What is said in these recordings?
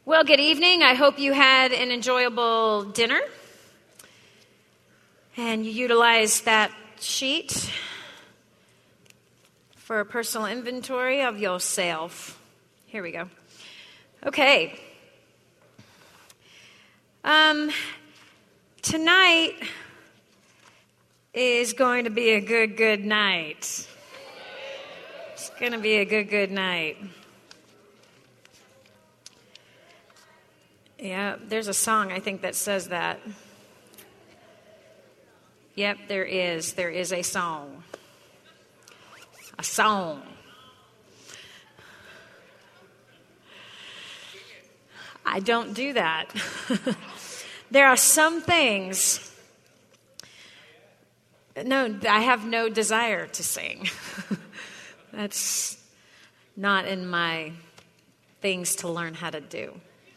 Well, good evening. I hope you had an enjoyable dinner and you utilized that sheet for a personal inventory of yourself. Here we go. Okay. Tonight is going to be a good night. It's going to be a good night. Yeah, there's a song, I think, that says that. Yep, there is. There is a song. A song. I don't do that. There are some things. No, I have no desire to sing. That's not in my things to learn how to do.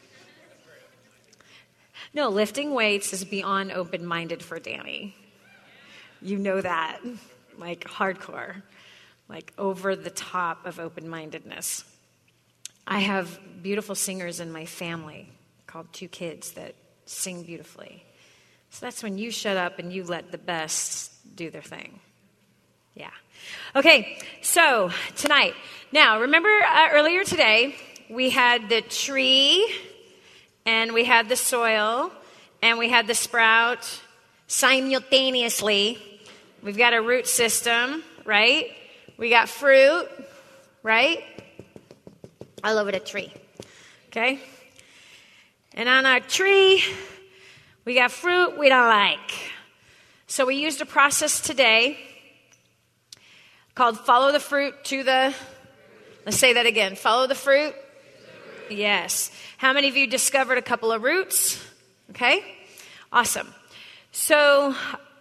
No, lifting weights is beyond open-minded for Danny. You know that. Like hardcore. Like over the top of open-mindedness. I have beautiful singers in my family called two kids that sing beautifully. So that's when you shut up and you let the best do their thing. Yeah. Okay, so tonight. Now, remember earlier today, we had the tree, and we had the soil, and we had the sprout simultaneously. We've got a root system, right? We got fruit, right? All over the tree, okay? And on our tree, we got fruit we don't like. So we used a process today called follow the fruit to the, let's say that again, follow the fruit. Yes. How many of you discovered a couple of roots? Okay. Awesome. So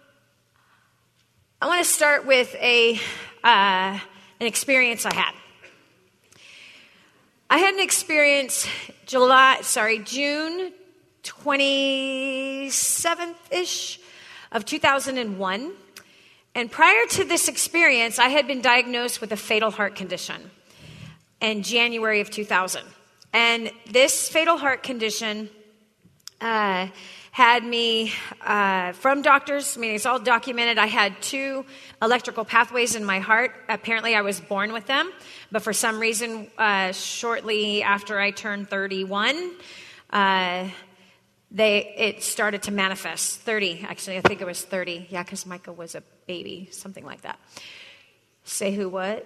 I want to start with an experience I had. I had an experience June 27th-ish of 2001. And prior to this experience, I had been diagnosed with a fatal heart condition in January of 2000. And this fatal heart condition had me, from doctors, I mean, it's all documented. I had 2 electrical pathways in my heart. Apparently, I was born with them. But for some reason, shortly after I turned 31, it started to manifest. 30, actually, I think it was 30. Yeah, because Micah was a baby, something like that. Say who, what?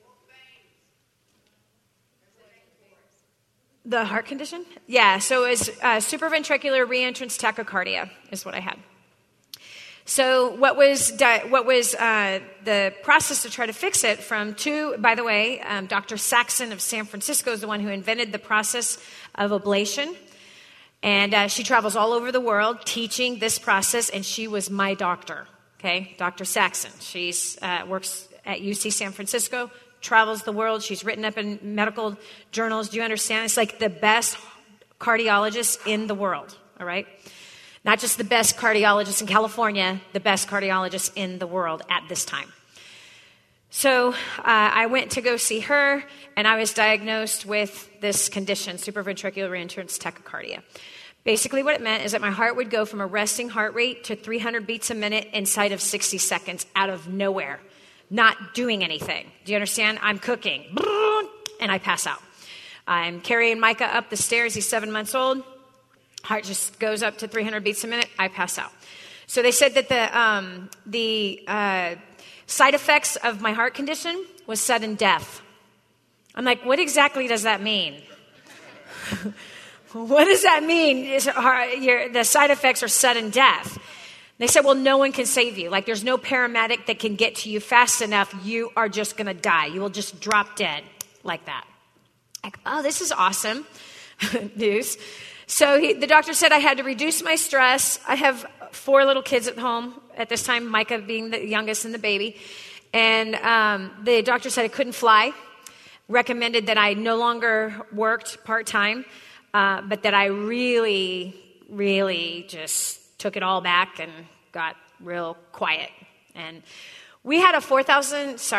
The heart condition? Yeah, so it was supraventricular reentrance tachycardia is what I had. So what was the process to try to fix it by the way, Dr. Saxon of San Francisco is the one who invented the process of ablation. And she travels all over the world teaching this process, and she was my doctor, okay? Dr. Saxon. She's works at UC San Francisco, travels the world. She's written up in medical journals. Do you understand? It's like the best cardiologist in the world, all right? Not just the best cardiologist in California, the best cardiologist in the world at this time. So I went to go see her, and I was diagnosed with this condition, supraventricular reentrance tachycardia. Basically what it meant is that my heart would go from a resting heart rate to 300 beats a minute inside of 60 seconds out of nowhere. Not doing anything. Do you understand? I'm cooking, and I pass out. I'm carrying Micah up the stairs. He's 7 months old. Heart just goes up to 300 beats a minute. I pass out. So they said that the side effects of my heart condition was sudden death. I'm like, what exactly does that mean? What does that mean? The side effects are sudden death. They said, well, no one can save you. Like, there's no paramedic that can get to you fast enough. You are just going to die. You will just drop dead like that. Like, oh, this is awesome news. So the doctor said I had to reduce my stress. I have 4 little kids at home at this time, Micah being the youngest and the baby. And the doctor said I couldn't fly, recommended that I no longer worked part-time, but that I really, really just took it all back and got real quiet. And we had a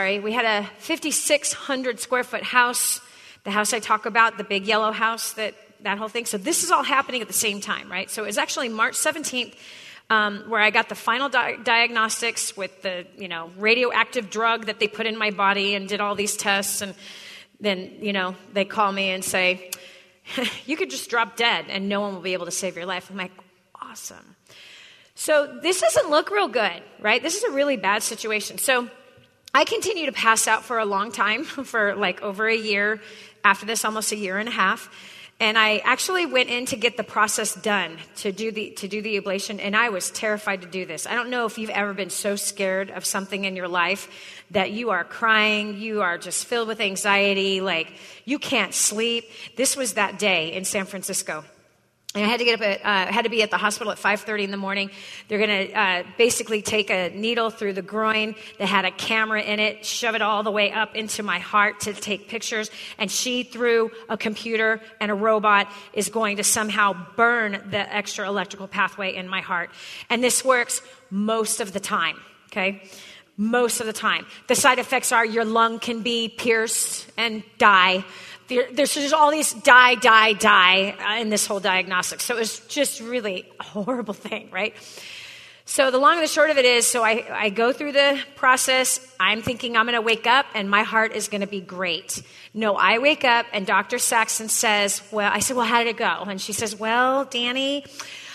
5,600 square foot house. The house I talk about, the big yellow house that that whole thing. So this is all happening at the same time, right? So it was actually March 17th where I got the final diagnostics with the, radioactive drug that they put in my body and did all these tests. And then, they call me and say, you could just drop dead and no one will be able to save your life. I'm like, awesome. So this doesn't look real good, right? This is a really bad situation. So I continued to pass out for a long time, for like over a year after this, almost a year and a half. And I actually went in to get the process done to do the ablation, and I was terrified to do this. I don't know if you've ever been so scared of something in your life that you are crying, you are just filled with anxiety, like you can't sleep. This was that day in San Francisco. And I had to get up had to be at the hospital at 5:30 in the morning. They're going to basically take a needle through the groin that had a camera in it, shove it all the way up into my heart to take pictures. And she, through a computer and a robot, is going to somehow burn the extra electrical pathway in my heart. And this works most of the time, okay? Most of the time. The side effects are your lung can be pierced and die. There's just all these die in this whole diagnostic. So it was just really a horrible thing, right? So the long and the short of it is, so I go through the process. I'm thinking I'm going to wake up and my heart is going to be great. No, I wake up and Dr. Saxon says, I said, how did it go? And she says, well, Danny,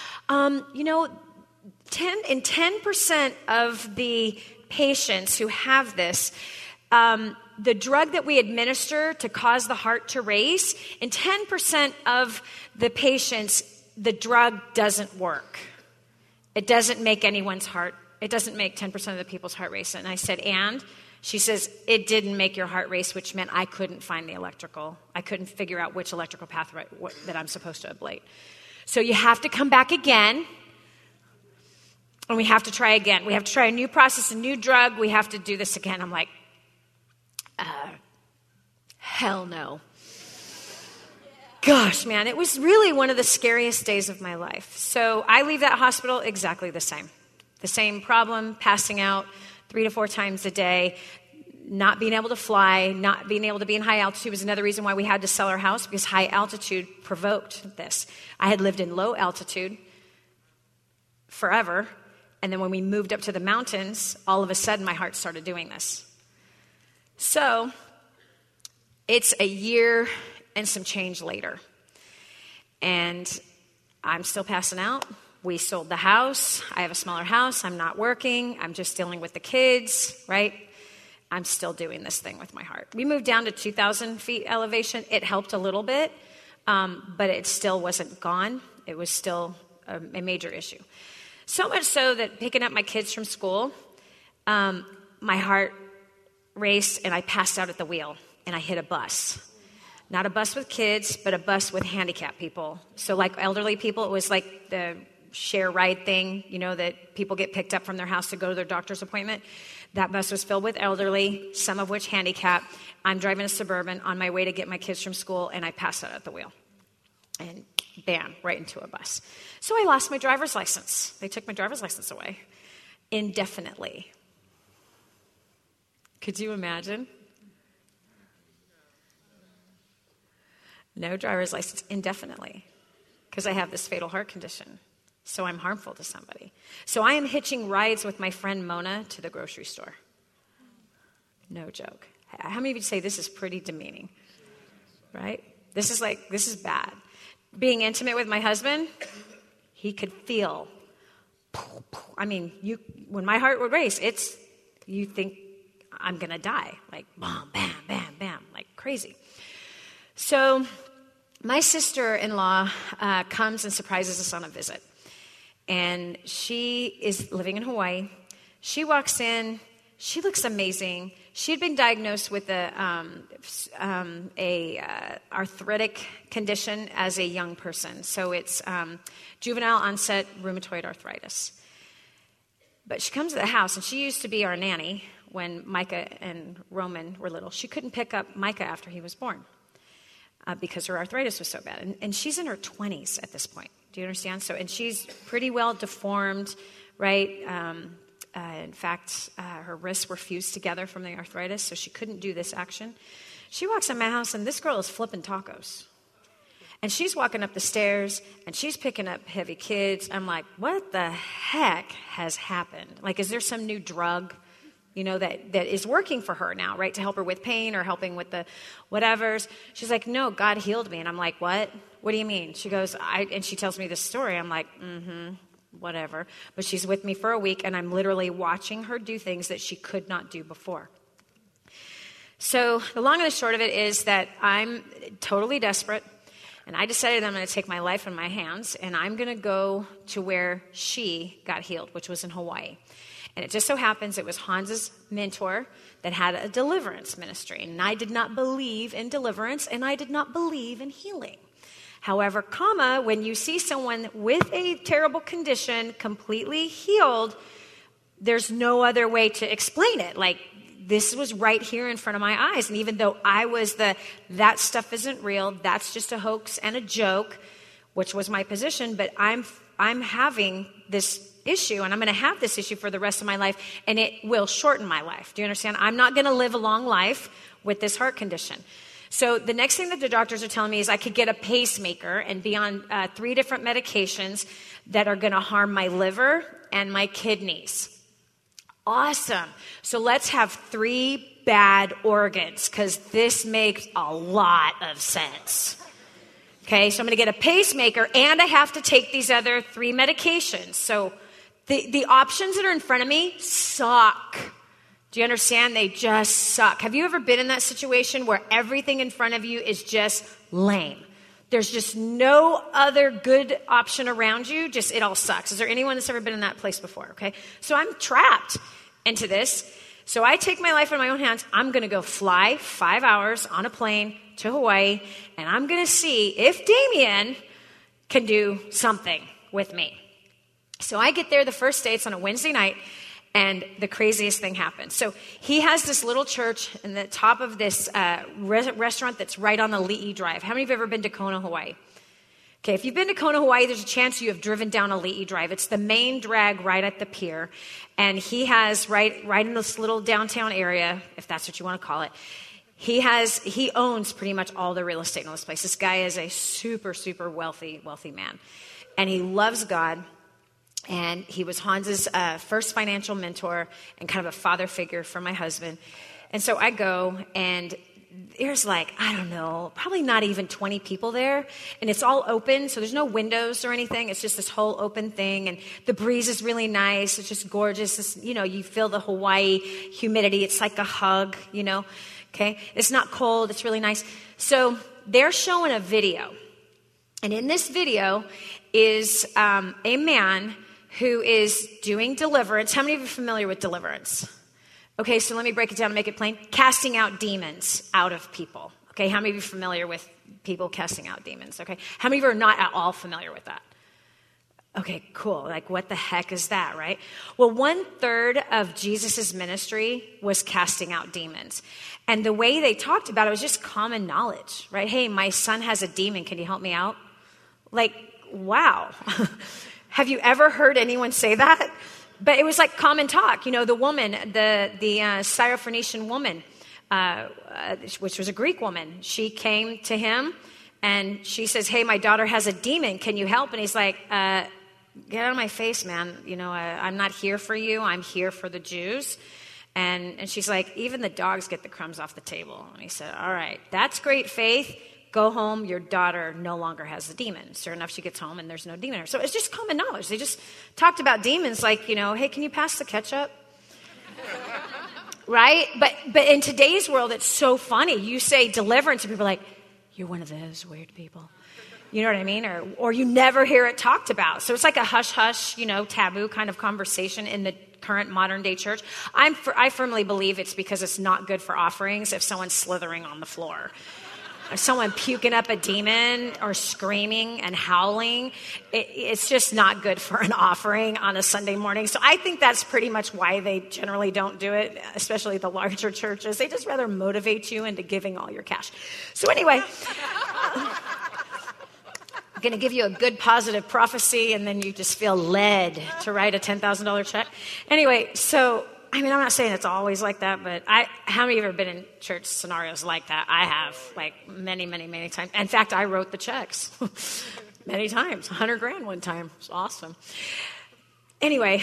10% of the patients who have this, the drug that we administer to cause the heart to race, in 10% of the patients, the drug doesn't work. It doesn't make anyone's heart, it doesn't make 10% of the people's heart race. And I said, and? She says, it didn't make your heart race, which meant I couldn't find I couldn't figure out which electrical pathway that I'm supposed to ablate. So you have to come back again. And we have to try again. We have to try a new process, a new drug. We have to do this again. I'm like, hell no. Gosh, man, it was really one of the scariest days of my life. So I leave that hospital exactly the same. The same problem, passing out 3 to 4 times a day, not being able to fly, not being able to be in high altitude was another reason why we had to sell our house, because high altitude provoked this. I had lived in low altitude forever, and then when we moved up to the mountains, all of a sudden my heart started doing this. So it's a year and some change later. And I'm still passing out. We sold the house. I have a smaller house. I'm not working. I'm just dealing with the kids, right? I'm still doing this thing with my heart. We moved down to 2,000 feet elevation. It helped a little bit, but it still wasn't gone. It was still a major issue. So much so that picking up my kids from school, my heart raced and I passed out at the wheel and I hit a bus. Not a bus with kids, but a bus with handicapped people. So like elderly people, it was like the share ride thing, that people get picked up from their house to go to their doctor's appointment. That bus was filled with elderly, some of which handicapped. I'm driving a Suburban on my way to get my kids from school and I passed out at the wheel. And bam, right into a bus. So I lost my driver's license. They took my driver's license away indefinitely. Could you imagine? No driver's license indefinitely because I have this fatal heart condition. So I'm harmful to somebody. So I am hitching rides with my friend Mona to the grocery store. No joke. How many of you say this is pretty demeaning? Right? This is bad. Being intimate with my husband, he could feel. When my heart would race, you think I'm going to die. Like, bam, bam, bam, bam, like crazy. So my sister-in-law comes and surprises us on a visit. And she is living in Hawaii. She walks in. She looks amazing. She had been diagnosed with a arthritic condition as a young person. So it's juvenile onset rheumatoid arthritis. But she comes to the house, and she used to be our nanny when Micah and Roman were little. She couldn't pick up Micah after he was born because her arthritis was so bad. And she's in her 20s at this point. Do you understand? And she's pretty well deformed, right? In fact, her wrists were fused together from the arthritis, so she couldn't do this action. She walks in my house, and this girl is flipping tacos. And she's walking up the stairs, and she's picking up heavy kids. I'm like, what the heck has happened? Like, is there some new drug, that is working for her now, right, to help her with pain or helping with the whatevers? She's like, no, God healed me. And I'm like, what? What do you mean? She goes, and she tells me this story. I'm like, whatever. But she's with me for a week, and I'm literally watching her do things that she could not do before. So the long and the short of it is that I'm totally desperate. And I decided I'm going to take my life in my hands, and I'm going to go to where she got healed, which was in Hawaii. And it just so happens it was Hans's mentor that had a deliverance ministry. And I did not believe in deliverance, and I did not believe in healing. However, when you see someone with a terrible condition completely healed, there's no other way to explain it. Like, this was right here in front of my eyes. And even though I was that stuff isn't real, that's just a hoax and a joke, which was my position, but I'm having this issue, and I'm going to have this issue for the rest of my life, and it will shorten my life. Do you understand? I'm not going to live a long life with this heart condition. So the next thing that the doctors are telling me is I could get a pacemaker and be on 3 different medications that are going to harm my liver and my kidneys. Awesome. So let's have 3 bad organs, because this makes a lot of sense. Okay, so I'm going to get a pacemaker, and I have to take these other 3 medications. So the options that are in front of me suck. Do you understand? They just suck. Have you ever been in that situation where everything in front of you is just lame? There's just no other good option around you. Just, it all sucks. Is there anyone that's ever been in that place before? Okay, so I'm trapped into this. So I take my life in my own hands. I'm going to go fly 5 hours on a plane to Hawaii, and I'm going to see if Damien can do something with me. So I get there the first day. It's on a Wednesday night, and the craziest thing happens. So he has this little church in the top of this restaurant that's right on the Li'i Drive. How many of you have ever been to Kona, Hawaii? Okay, if you've been to Kona, Hawaii, there's a chance you have driven down a Li'i Drive. It's the main drag right at the pier. And he has, right in this little downtown area, if that's what you want to call it, he owns pretty much all the real estate in this place. This guy is a super, super wealthy man. And he loves God. And he was Hans's first financial mentor and kind of a father figure for my husband. And so I go, and there's probably not even 20 people there. And it's all open, so there's no windows or anything. It's just this whole open thing. And the breeze is really nice. It's just gorgeous. You feel the Hawaii humidity. It's like a hug, Okay? It's not cold. It's really nice. So they're showing a video. And in this video is a man who is doing deliverance. How many of you are familiar with deliverance? Okay, so let me break it down and make it plain. Casting out demons out of people. Okay, how many of you are familiar with people casting out demons? Okay, how many of you are not at all familiar with that? Okay, cool. Like, what the heck is that, right? Well, 1/3 of Jesus' ministry was casting out demons. And the way they talked about it was just common knowledge, right? Hey, my son has a demon. Can you help me out? Like, wow. Have you ever heard anyone say that? But it was like common talk. The woman, the Syrophoenician woman, which was a Greek woman, she came to him and she says, hey, my daughter has a demon. Can you help? And he's like, get out of my face, man. I'm not here for you. I'm here for the Jews. And she's like, even the dogs get the crumbs off the table. And he said, all right, that's great faith. Go home, your daughter no longer has a demon. Sure enough, she gets home and there's no demon. So it's just common knowledge. They just talked about demons like, hey, can you pass the ketchup? Right? But in today's world, it's so funny. You say deliverance and people are like, you're one of those weird people. You know what I mean? Or you never hear it talked about. So it's like a hush-hush, taboo kind of conversation in the current modern day church. I firmly believe it's because it's not good for offerings if someone's slithering on the floor. Or someone puking up a demon or screaming and howling, it's just not good for an offering on a Sunday morning. So I think that's pretty much why they generally don't do it, especially the larger churches. They just rather motivate you into giving all your cash. So anyway, I'm going to give you a good positive prophecy, and then you just feel led to write a $10,000 check. Anyway, so I mean, I'm not saying it's always like that, but how many of you have been in church scenarios like that? I have, like, many, many, many times. In fact, I wrote the checks many times. $100,000 one time. It was awesome. Anyway,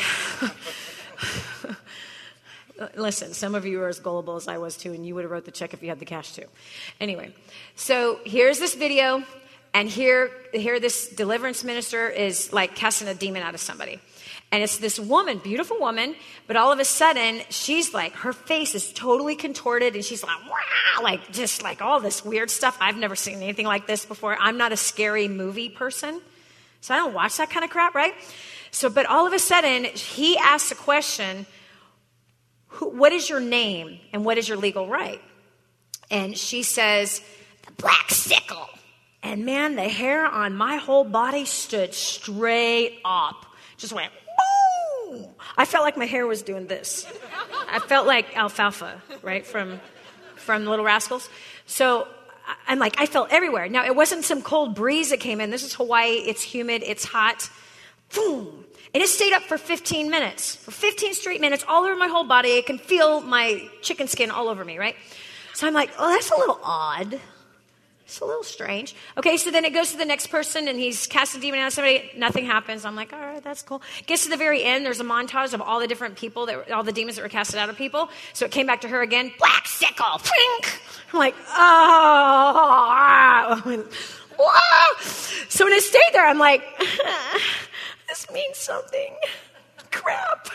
listen, some of you are as gullible as I was too, and you would have wrote the check if you had the cash too. Anyway, so here's this video, and here this deliverance minister is like casting a demon out of somebody. And it's this woman, beautiful woman, but all of a sudden, she's like, her face is totally contorted, and she's like, wow, like, just like all this weird stuff. I've never seen anything like this before. I'm not a scary movie person, so I don't watch that kind of crap, right? So, but all of a sudden, he asks a question, what is your name, and what is your legal right? And she says, the Black Sickle. And man, the hair on my whole body stood straight up. Just went, boom! I felt like my hair was doing this. I felt like alfalfa, right, from Little Rascals. So I'm like, I felt everywhere. Now, it wasn't some cold breeze that came in. This is Hawaii. It's humid. It's hot. Boom! And it stayed up for 15 minutes. For 15 straight minutes, all over my whole body. I can feel my chicken skin all over me, right? So I'm like, oh, that's a little odd. It's a little strange. Okay, so then it goes to the next person, and he's casting a demon out of somebody. Nothing happens. I'm like, all right, that's cool. Gets to the very end. There's a montage of all the different people, all the demons that were casted out of people. So it came back to her again. Black Sickle. Pink. I'm like, oh. So when it stayed there, I'm like, this means something. Crap.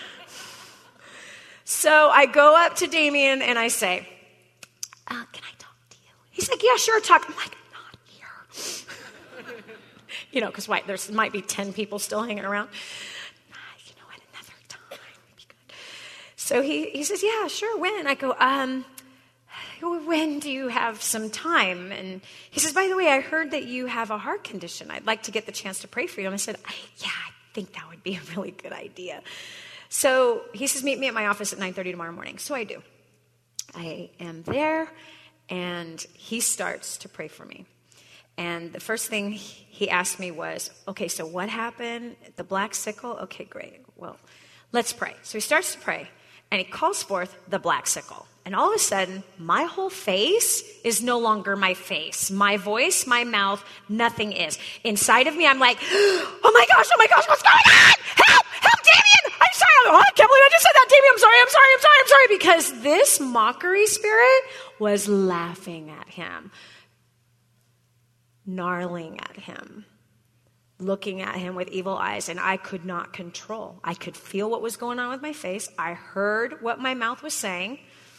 So I go up to Damien, and I say, can I talk to you? He's like, yeah, sure, talk. I'm like, not here. Because there might be 10 people still hanging around. At another time would be good. So he says, yeah, sure, when? I go, when do you have some time? And he says, by the way, I heard that you have a heart condition. I'd like to get the chance to pray for you. And I said, I think that would be a really good idea. So he says, meet me at my office at 9:30 tomorrow morning. So I do. I am there, and he starts to pray for me. And the first thing he asked me was, okay, so what happened? The Black Sickle? Okay, great. Well, let's pray. So he starts to pray, and he calls forth the Black Sickle. And all of a sudden, my whole face is no longer my face. My voice, my mouth, nothing is. Inside of me, I'm like, oh my gosh, what's going on? Help, Damien! I'm sorry. I can't believe I just said that, Damien. I'm sorry. Because this mockery spirit was laughing at him, gnarling at him, looking at him with evil eyes, and I could not control. I could feel what was going on with my face. I heard what my mouth was saying.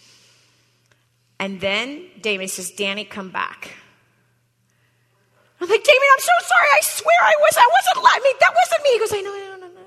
And then Damien says, Danny, come back. I'm like, Damien, I'm so sorry. I swear that wasn't me. He goes, I know.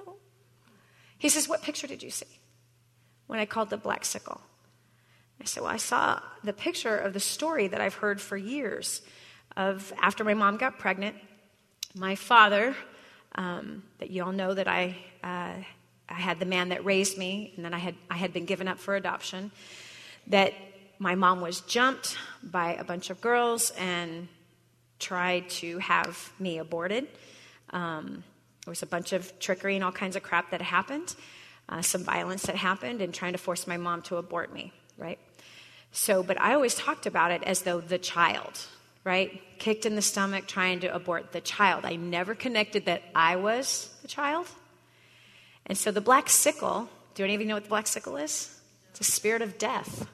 He says, what picture did you see when I called the Black Sickle? I said, well, I saw the picture of the story that I've heard for years of after my mom got pregnant, my father, that you all know that I had the man that raised me, and then I had been given up for adoption, that my mom was jumped by a bunch of girls and tried to have me aborted. There was a bunch of trickery and all kinds of crap that happened, some violence that happened, and trying to force my mom to abort me, right? So, but I always talked about it as though the child, right? Kicked in the stomach, trying to abort the child. I never connected that I was the child. And so the Black Sickle, do any of you know what the Black Sickle is? It's a spirit of death.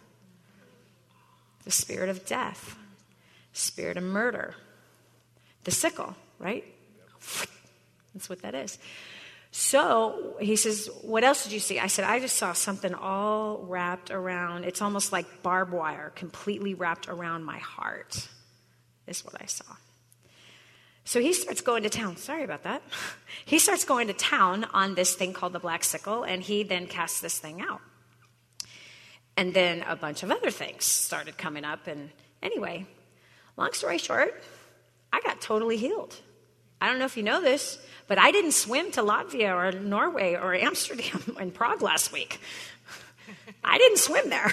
The spirit of death. Spirit of murder. The sickle, right? That's what that is. So he says, what else did you see? I said, I just saw something all wrapped around. It's almost like barbed wire, completely wrapped around my heart, is what I saw. So he starts going to town. Sorry about that. He starts going to town on this thing called the Black Sickle, and he then casts this thing out. And then a bunch of other things started coming up. And anyway, long story short, I got totally healed. I don't know if you know this, but I didn't swim to Latvia or Norway or Amsterdam and Prague last week. I didn't swim there.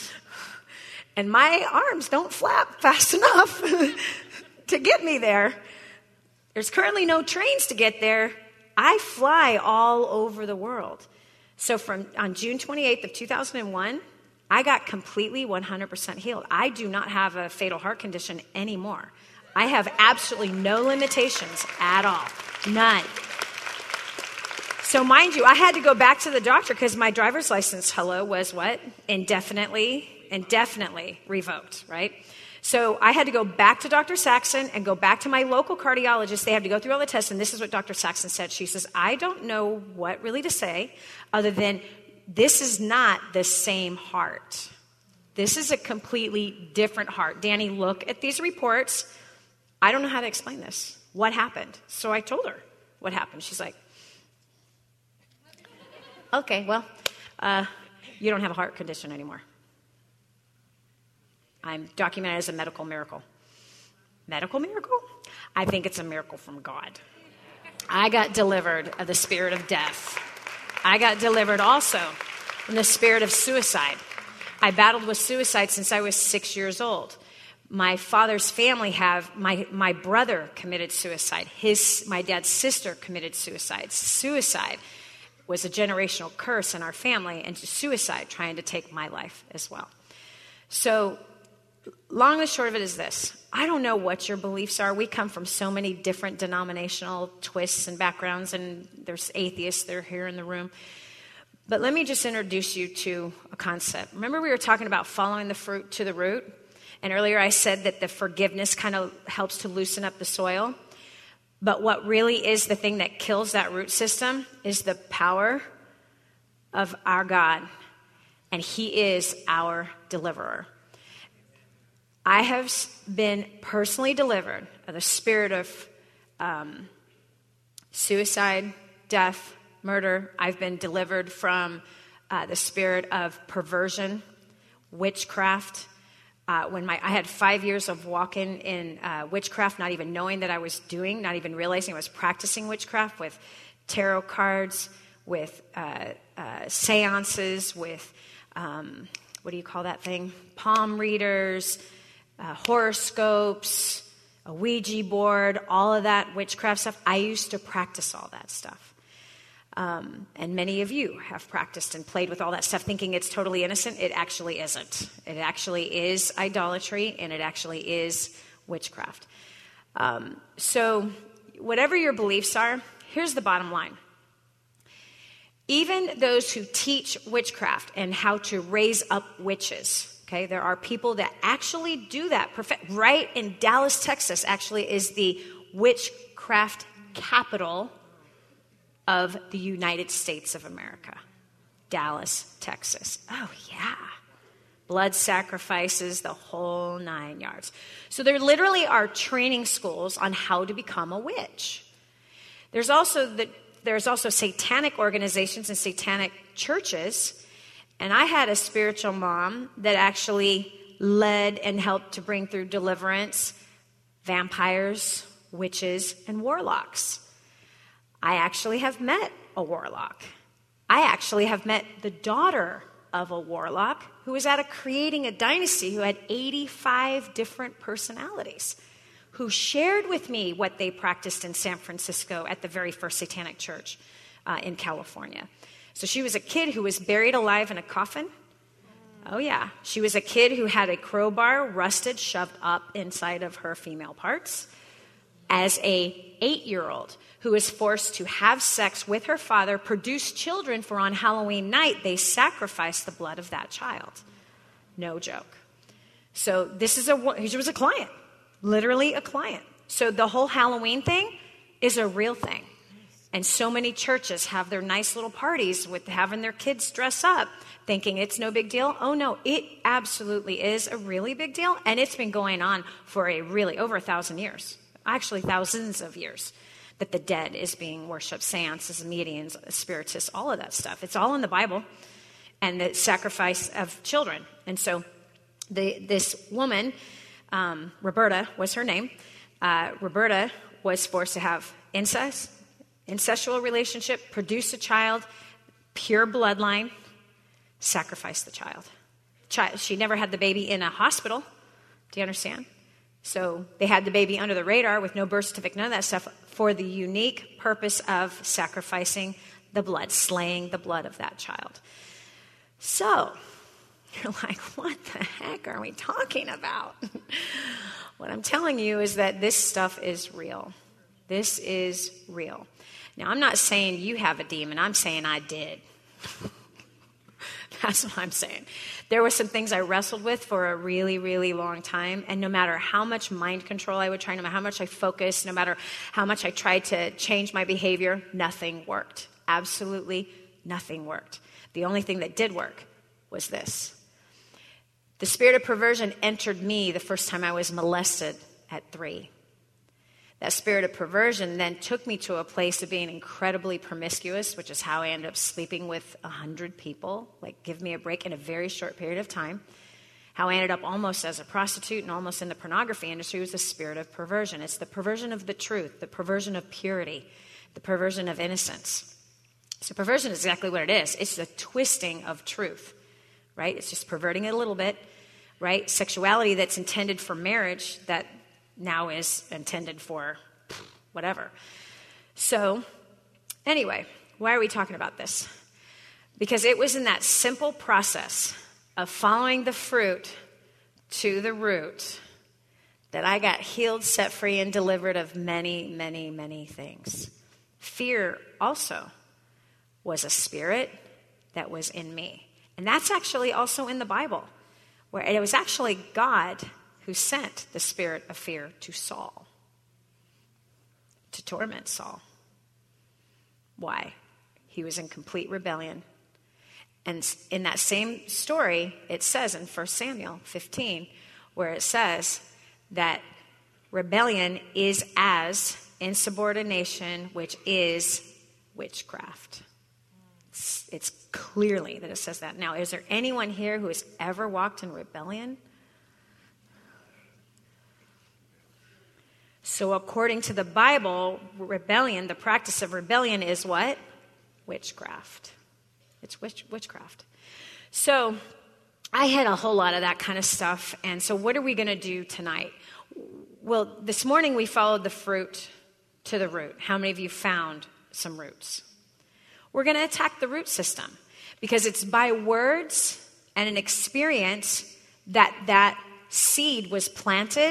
And my arms don't flap fast enough to get me there. There's currently no trains to get there. I fly all over the world. So on June 28th of 2001, I got completely 100% healed. I do not have a fatal heart condition anymore. I have absolutely no limitations at all. None. So mind you, I had to go back to the doctor because my driver's license, was what? Indefinitely revoked, right? So I had to go back to Dr. Saxon and go back to my local cardiologist. They had to go through all the tests, and this is what Dr. Saxon said. She says, I don't know what really to say other than this is not the same heart. This is a completely different heart. Danny, look at these reports. I don't know how to explain this. What happened? So I told her what happened. She's like, okay, well, you don't have a heart condition anymore. I'm documented as a medical miracle. Medical miracle? I think it's a miracle from God. I got delivered of the spirit of death. I got delivered also from the spirit of suicide. I battled with suicide since I was 6 years old. My father's family my brother committed suicide. My dad's sister committed suicide. Suicide was a generational curse in our family, and suicide trying to take my life as well. So long and short of it is this. I don't know what your beliefs are. We come from so many different denominational twists and backgrounds, and there's atheists that are here in the room. But let me just introduce you to a concept. Remember we were talking about following the fruit to the root? And earlier I said that the forgiveness kind of helps to loosen up the soil. But what really is the thing that kills that root system is the power of our God. And He is our deliverer. I have been personally delivered of the spirit of suicide, death, murder. I've been delivered from the spirit of perversion, witchcraft. I had 5 years of walking in witchcraft, not even knowing that I was doing, not even realizing I was practicing witchcraft with tarot cards, with seances, with, what do you call that thing? Palm readers, horoscopes, a Ouija board, all of that witchcraft stuff. I used to practice all that stuff. And many of you have practiced and played with all that stuff thinking it's totally innocent. It actually isn't. It actually is idolatry, and it actually is witchcraft. So whatever your beliefs are, here's the bottom line. Even those who teach witchcraft and how to raise up witches, okay, there are people that actually do that. Right in Dallas, Texas, actually is the witchcraft capital of the United States of America. Dallas, Texas. Oh, yeah. Blood sacrifices, the whole 9 yards. So there literally are training schools on how to become a witch. There's also satanic organizations and satanic churches. And I had a spiritual mom that actually led and helped to bring through deliverance, vampires, witches, and warlocks. I actually have met a warlock. I actually have met the daughter of a warlock who was creating a dynasty who had 85 different personalities, who shared with me what they practiced in San Francisco at the very first satanic church in California. So she was a kid who was buried alive in a coffin. Oh, yeah. She was a kid who had a crowbar rusted, shoved up inside of her female parts. As a 8-year-old who was forced to have sex with her father, produce children, for on Halloween night, they sacrificed the blood of that child. No joke. So she was a client, literally a client. So the whole Halloween thing is a real thing. And so many churches have their nice little parties with having their kids dress up, thinking it's no big deal. Oh, no, it absolutely is a really big deal. And it's been going on for over 1,000 years. Actually thousands of years, that the dead is being worshipped, seances, mediums, spiritists, all of that stuff. It's all in the Bible, and the sacrifice of children. And so this woman, Roberta was her name, Roberta was forced to have incestual relationship, produce a child, pure bloodline, sacrifice the child. She never had the baby in a hospital. Do you understand? So they had the baby under the radar with no birth certificate, none of that stuff, for the unique purpose of sacrificing the blood, slaying the blood of that child. So, you're like, what the heck are we talking about? What I'm telling you is that this stuff is real. This is real. Now, I'm not saying you have a demon. I'm saying I did. That's what I'm saying. There were some things I wrestled with for a really, really long time. And no matter how much mind control I would try, no matter how much I focused, no matter how much I tried to change my behavior, nothing worked. Absolutely nothing worked. The only thing that did work was this. The spirit of perversion entered me the first time I was molested at 3. That spirit of perversion then took me to a place of being incredibly promiscuous, which is how I ended up sleeping with 100 people. Like, give me a break, in a very short period of time. How I ended up almost as a prostitute and almost in the pornography industry was the spirit of perversion. It's the perversion of the truth, the perversion of purity, the perversion of innocence. So perversion is exactly what it is. It's the twisting of truth, right? It's just perverting it a little bit, right? Sexuality that's intended for marriage that now is intended for whatever. So anyway, why are we talking about this? Because it was in that simple process of following the fruit to the root that I got healed, set free, and delivered of many, many, many things. Fear also was a spirit that was in me. And that's actually also in the Bible, where it was actually God who sent the spirit of fear to Saul, to torment Saul. Why? He was in complete rebellion. And in that same story, it says in 1 Samuel 15, where it says that rebellion is as insubordination, which is witchcraft. It's clearly that it says that. Now, is there anyone here who has ever walked in rebellion? So according to the Bible, rebellion, the practice of rebellion is what? Witchcraft. It's witchcraft. So I had a whole lot of that kind of stuff. And so what are we going to do tonight? Well, this morning we followed the fruit to the root. How many of you found some roots? We're going to attack the root system because it's by words and an experience that seed was planted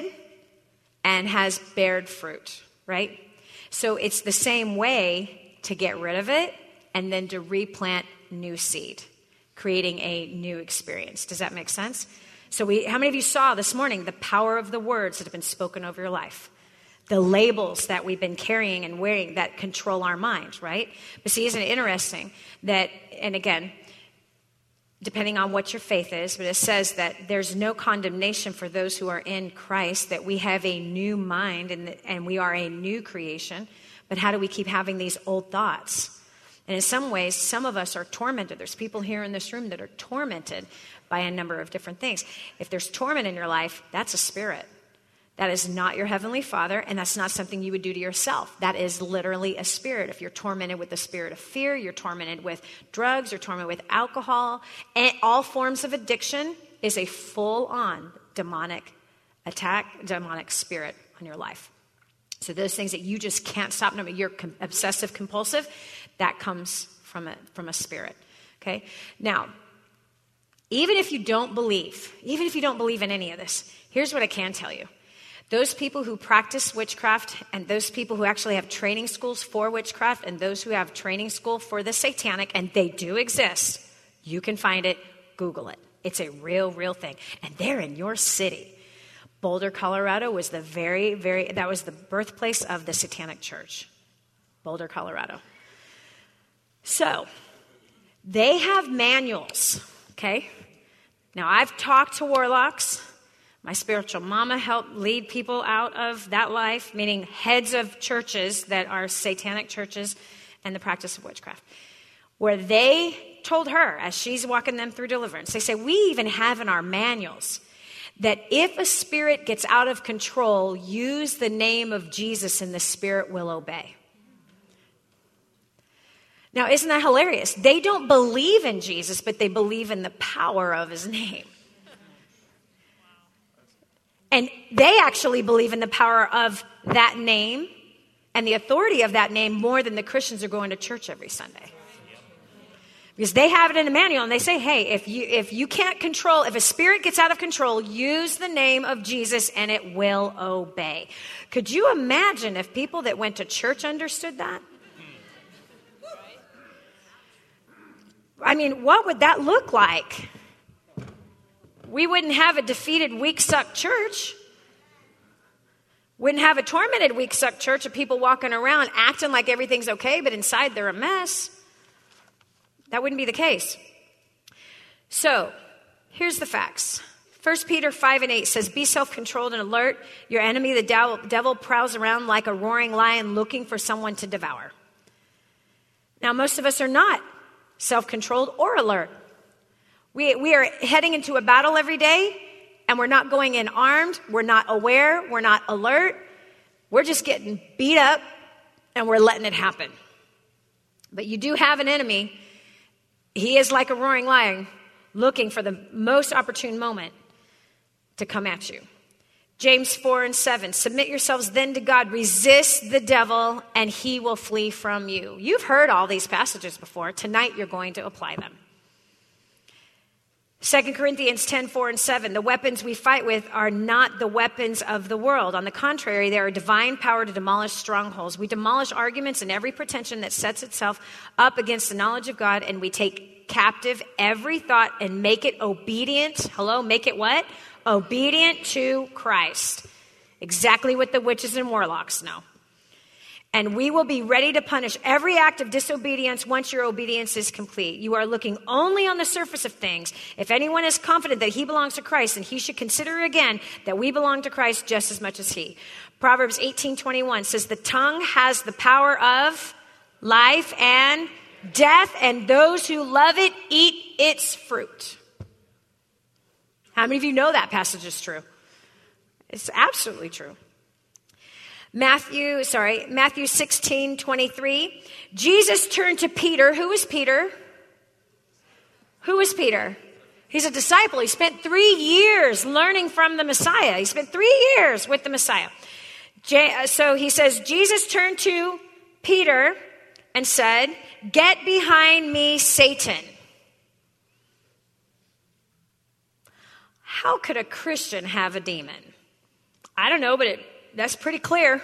and has bared fruit, right? So it's the same way to get rid of it and then to replant new seed, creating a new experience. Does that make sense? So how many of you saw this morning the power of the words that have been spoken over your life? The labels that we've been carrying and wearing that control our mind, right? But see, isn't it interesting that, and again, depending on what your faith is, but it says that there's no condemnation for those who are in Christ, that we have a new mind and we are a new creation. But how do we keep having these old thoughts? And in some ways, some of us are tormented. There's people here in this room that are tormented by a number of different things. If there's torment in your life, that's a spirit. That is not your heavenly Father, and that's not something you would do to yourself. That is literally a spirit. If you're tormented with the spirit of fear, you're tormented with drugs, you're tormented with alcohol, and all forms of addiction is a full-on demonic attack, demonic spirit on your life. So those things that you just can't stop, no matter you're obsessive compulsive, that comes from a spirit. Okay? Now, even if you don't believe in any of this, here's what I can tell you. Those people who practice witchcraft and those people who actually have training schools for witchcraft and those who have training school for the satanic, and they do exist, you can find it, Google it. It's a real, real thing. And they're in your city. Boulder, Colorado was that was the birthplace of the Satanic Church. Boulder, Colorado. So, they have manuals, okay? Now, I've talked to warlocks. My spiritual mama helped lead people out of that life, meaning heads of churches that are satanic churches and the practice of witchcraft, where they told her, as she's walking them through deliverance, they say, we even have in our manuals that if a spirit gets out of control, use the name of Jesus and the spirit will obey. Now, isn't that hilarious? They don't believe in Jesus, but they believe in the power of his name. And they actually believe in the power of that name and the authority of that name more than the Christians are going to church every Sunday. Because they have it in a manual, and they say, hey, if you can't control, if a spirit gets out of control, use the name of Jesus and it will obey. Could you imagine if people that went to church understood that? I mean, what would that look like? We wouldn't have a defeated, weak-sucked church. Wouldn't have a tormented, weak-sucked church of people walking around acting like everything's okay, but inside they're a mess. That wouldn't be the case. So, here's the facts. 1 Peter 5:8 says, be self-controlled and alert. Your enemy, the devil, prowls around like a roaring lion looking for someone to devour. Now, most of us are not self-controlled or alert. We are heading into a battle every day, and we're not going in armed. We're not aware. We're not alert. We're just getting beat up, and we're letting it happen. But you do have an enemy. He is like a roaring lion, looking for the most opportune moment to come at you. James 4:7, submit yourselves then to God, resist the devil, and he will flee from you. You've heard all these passages before. Tonight you're going to apply them. 2 Corinthians 10:4-7, the weapons we fight with are not the weapons of the world. On the contrary, they are divine power to demolish strongholds. We demolish arguments and every pretension that sets itself up against the knowledge of God, and we take captive every thought and make it obedient. Hello, make it what? Obedient to Christ. Exactly what the witches and warlocks know. And we will be ready to punish every act of disobedience once your obedience is complete. You are looking only on the surface of things. If anyone is confident that he belongs to Christ, then he should consider again that we belong to Christ just as much as he. Proverbs 18:21 says, the tongue has the power of life and death, and those who love it eat its fruit. How many of you know that passage is true? It's absolutely true. Matthew 16:23. Jesus turned to Peter. Who was Peter? Who was Peter? He's a disciple. He spent 3 years learning from the Messiah. He spent 3 years with the Messiah. So he says, Jesus turned to Peter and said, get behind me, Satan. How could a Christian have a demon? I don't know, but that's pretty clear.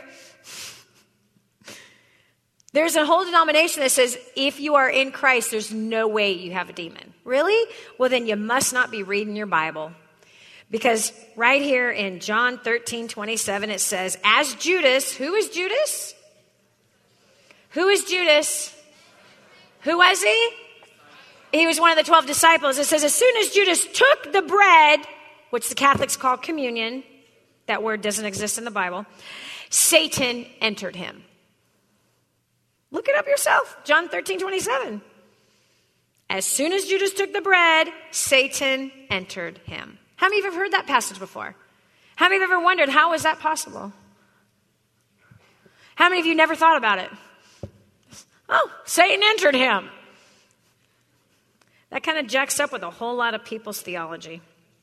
There's a whole denomination that says if you are in Christ, there's no way you have a demon. Really? Well, then you must not be reading your Bible. Because right here in John 13:27, it says, as Judas, who is Judas? Who is Judas? Who was he? He was one of the 12 disciples. It says, as soon as Judas took the bread, which the Catholics call communion, that word doesn't exist in the Bible, Satan entered him. Look it up yourself. John 13:27. As soon as Judas took the bread, Satan entered him. How many of you have heard that passage before? How many of you have ever wondered, how is that possible? How many of you never thought about it? Oh, Satan entered him. That kind of jacks up with a whole lot of people's theology.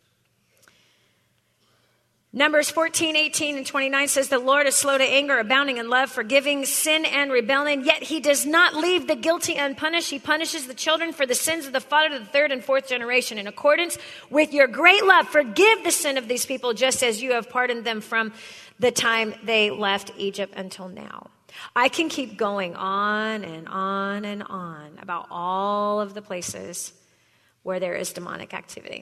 Numbers 14:18-29 says, the Lord is slow to anger, abounding in love, forgiving sin and rebellion, yet he does not leave the guilty unpunished. He punishes the children for the sins of the father to the third and fourth generation. In accordance with your great love, forgive the sin of these people, just as you have pardoned them from the time they left Egypt until now. I can keep going on and on and on about all of the places where there is demonic activity.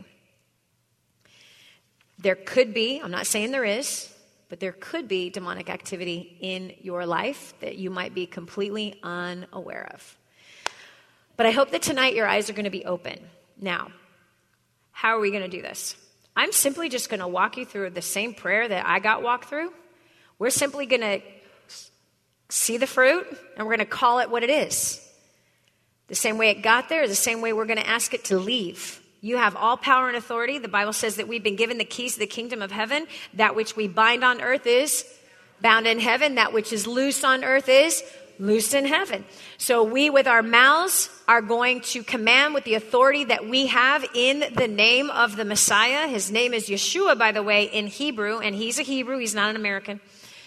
There could be, I'm not saying there is, but there could be demonic activity in your life that you might be completely unaware of. But I hope that tonight your eyes are going to be open. Now, how are we going to do this? I'm simply just going to walk you through the same prayer that I got walked through. We're simply going to see the fruit, and we're going to call it what it is. The same way it got there is the same way we're going to ask it to leave. You have all power and authority. The Bible says that we've been given the keys to the kingdom of heaven. That which we bind on earth is bound in heaven. That which is loose on earth is loose in heaven. So we, with our mouths, are going to command with the authority that we have in the name of the Messiah. His name is Yeshua, by the way, in Hebrew. And he's a Hebrew. He's not an American.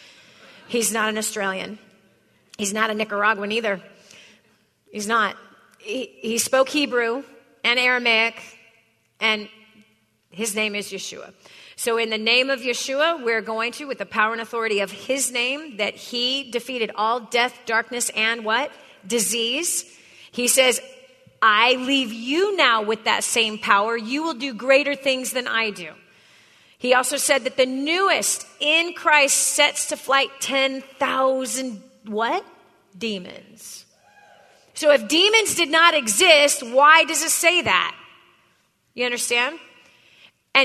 He's not an Australian. He's not a Nicaraguan either. He's not. he spoke Hebrew and Aramaic, and his name is Yeshua. So in the name of Yeshua, we're going to, with the power and authority of his name, that he defeated all death, darkness, and what? Disease. He says, I leave you now with that same power. You will do greater things than I do. He also said that the newest in Christ sets to flight 10,000 what? Demons. So if demons did not exist, why does it say that? You understand? And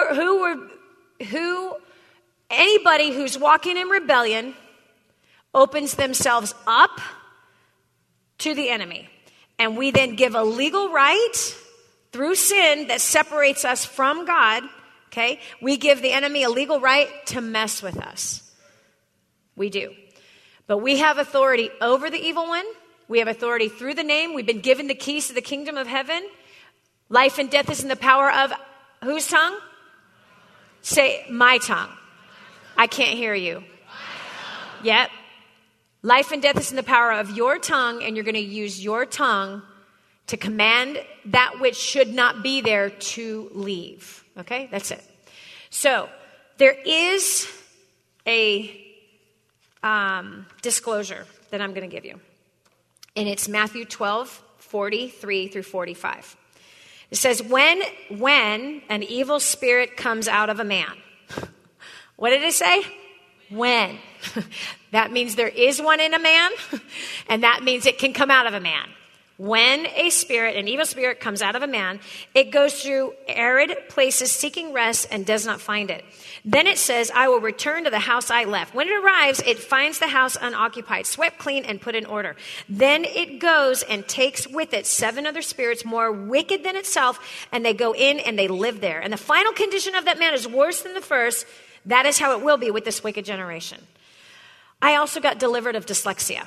anybody who's walking in rebellion opens themselves up to the enemy. And we then give a legal right through sin that separates us from God. Okay? We give the enemy a legal right to mess with us. We do. But we have authority over the evil one. We have authority through the name. We've been given the keys to the kingdom of heaven. Life and death is in the power of whose tongue? Say, my tongue. I can't hear you. Yep. Life and death is in the power of your tongue, and you're going to use your tongue to command that which should not be there to leave. Okay? That's it. So, there is a disclosure that I'm going to give you. And it's Matthew 12:43 through 45. It says, when an evil spirit comes out of a man. What did it say? When. That means there is one in a man, and that means it can come out of a man. When an evil spirit comes out of a man, it goes through arid places seeking rest and does not find it. Then it says, I will return to the house I left. When it arrives, it finds the house unoccupied, swept clean, and put in order. Then it goes and takes with it 7 other spirits more wicked than itself, and they go in and they live there. And the final condition of that man is worse than the first. That is how it will be with this wicked generation. I also got delivered of dyslexia.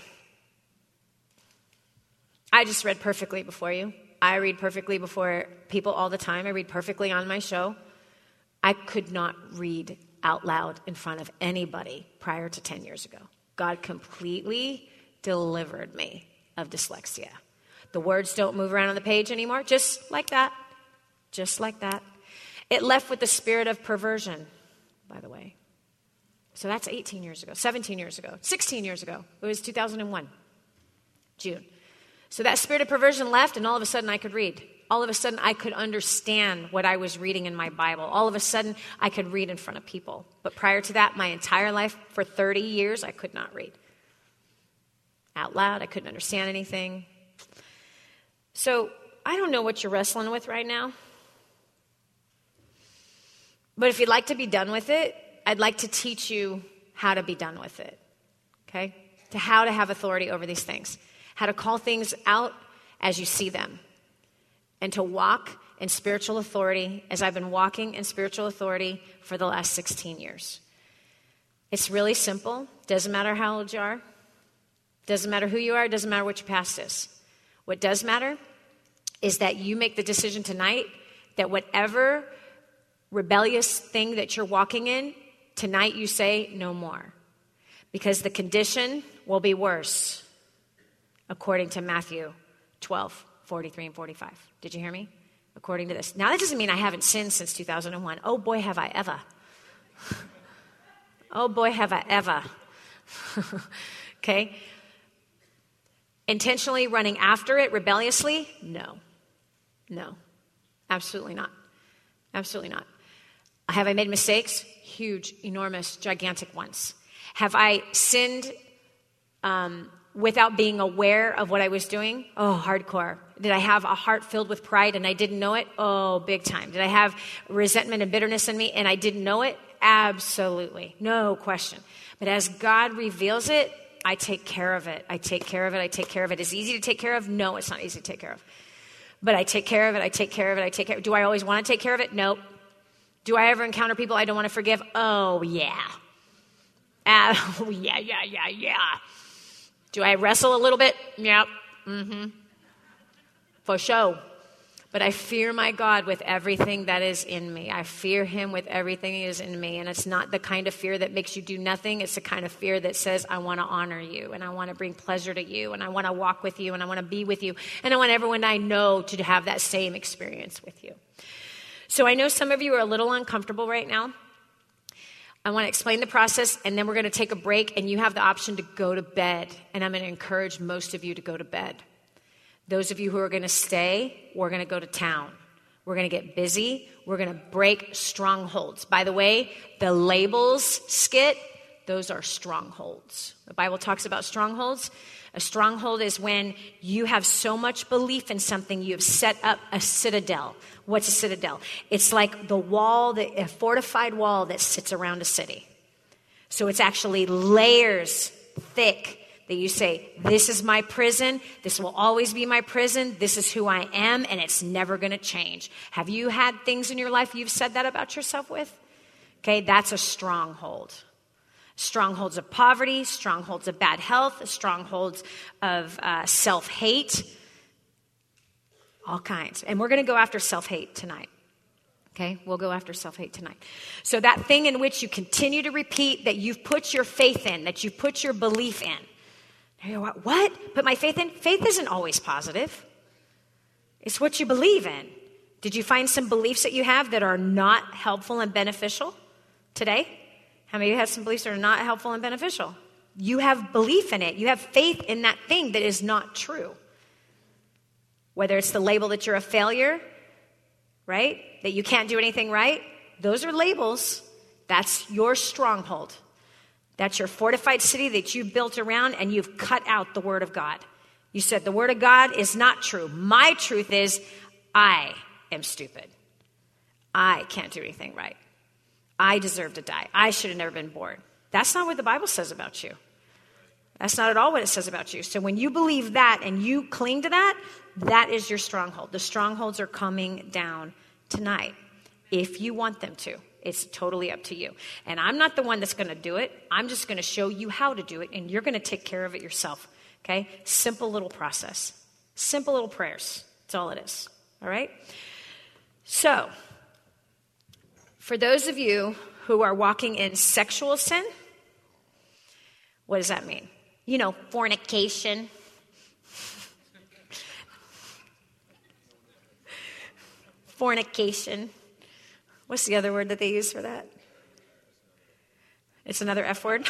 I just read perfectly before you. I read perfectly before people all the time. I read perfectly on my show. I could not read out loud in front of anybody prior to 10 years ago. God completely delivered me of dyslexia. The words don't move around on the page anymore, just like that. Just like that. It left with the spirit of perversion, by the way. So that's 18 years ago, 17 years ago, 16 years ago. It was 2001, June. So that spirit of perversion left, and all of a sudden I could read. All of a sudden I could understand what I was reading in my Bible. All of a sudden I could read in front of people. But prior to that, my entire life, for 30 years, I could not read. Out loud, I couldn't understand anything. So I don't know what you're wrestling with right now. But if you'd like to be done with it, I'd like to teach you how to be done with it. Okay? To how to have authority over these things. How to call things out as you see them. And to walk in spiritual authority as I've been walking in spiritual authority for the last 16 years. It's really simple. Doesn't matter how old you are. Doesn't matter who you are. Doesn't matter what your past is. What does matter is that you make the decision tonight that whatever rebellious thing that you're walking in, tonight you say no more. Because the condition will be worse. According to Matthew 12:43 and 45. Did you hear me? According to this. Now, that doesn't mean I haven't sinned since 2001. Oh, boy, have I ever. Oh, boy, have I ever. Okay? Intentionally running after it rebelliously? No. No. Absolutely not. Absolutely not. Have I made mistakes? Huge, enormous, gigantic ones. Have I sinned without being aware of what I was doing? Oh, hardcore. Did I have a heart filled with pride and I didn't know it? Oh, big time. Did I have resentment and bitterness in me and I didn't know it? Absolutely. No question. But as God reveals it, I take care of it. I take care of it. I take care of it. Is it easy to take care of? No, it's not easy to take care of. But I take care of it. I take care of it. I take care of it. Do I always want to take care of it? Nope. Do I ever encounter people I don't want to forgive? Oh, yeah. Oh, yeah. Do I wrestle a little bit? Yep. For sure. But I fear my God with everything that is in me. I fear him with everything that is in me. And it's not the kind of fear that makes you do nothing. It's the kind of fear that says, I want to honor you, and I want to bring pleasure to you, and I want to walk with you, and I want to be with you, and I want everyone I know to have that same experience with you. So I know some of you are a little uncomfortable right now. I want to explain the process, and then we're going to take a break, and you have the option to go to bed. And I'm going to encourage most of you to go to bed. Those of you who are going to stay, we're going to go to town. We're going to get busy. We're going to break strongholds. By the way, the labels skit, those are strongholds. The Bible talks about strongholds. A stronghold is when you have so much belief in something, you have set up a citadel. What's a citadel? It's like the wall, a fortified wall that sits around a city. So it's actually layers thick that you say, this is my prison. This will always be my prison. This is who I am, and it's never going to change. Have you had things in your life you've said that about yourself with? Okay, that's a stronghold. Strongholds of poverty, strongholds of bad health, strongholds of self-hate, all kinds. And we're going to go after self-hate tonight. Okay, we'll go after self-hate tonight. So that thing in which you continue to repeat that you've put your faith in, that you've put your belief in. You go, what? Put my faith in? Faith isn't always positive. It's what you believe in. Did you find some beliefs that you have that are not helpful and beneficial today? How many of you have some beliefs that are not helpful and beneficial? You have belief in it. You have faith in that thing that is not true. Whether it's the label that you're a failure, right? That you can't do anything right. Those are labels. That's your stronghold. That's your fortified city that you've built around, and you've cut out the Word of God. You said the Word of God is not true. My truth is I am stupid. I can't do anything right. I deserve to die. I should have never been born. That's not what the Bible says about you. That's not at all what it says about you. So when you believe that and you cling to that, that is your stronghold. The strongholds are coming down tonight if you want them to. It's totally up to you. And I'm not the one that's going to do it. I'm just going to show you how to do it, and you're going to take care of it yourself. Okay? Simple little process. Simple little prayers. That's all it is. All right? So, for those of you who are walking in sexual sin, what does that mean? You know, fornication. Fornication. What's the other word that they use for that? It's another F word.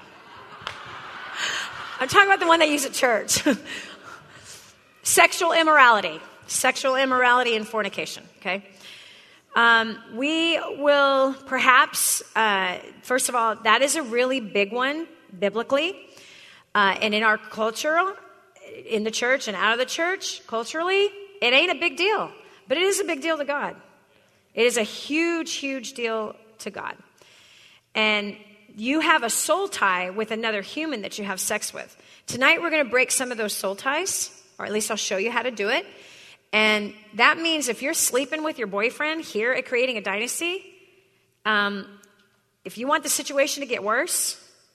I'm talking about the one they use at church. Sexual immorality. Sexual immorality and fornication, okay? We will perhaps, first of all, that is a really big one biblically. And in our culture, in the church and out of the church, culturally, it ain't a big deal. But it is a big deal to God. It is a huge, huge deal to God. And you have a soul tie with another human that you have sex with. Tonight we're going to break some of those soul ties, or at least I'll show you how to do it. And that means if you're sleeping with your boyfriend here at Creating a Dynasty, if you want the situation to get worse,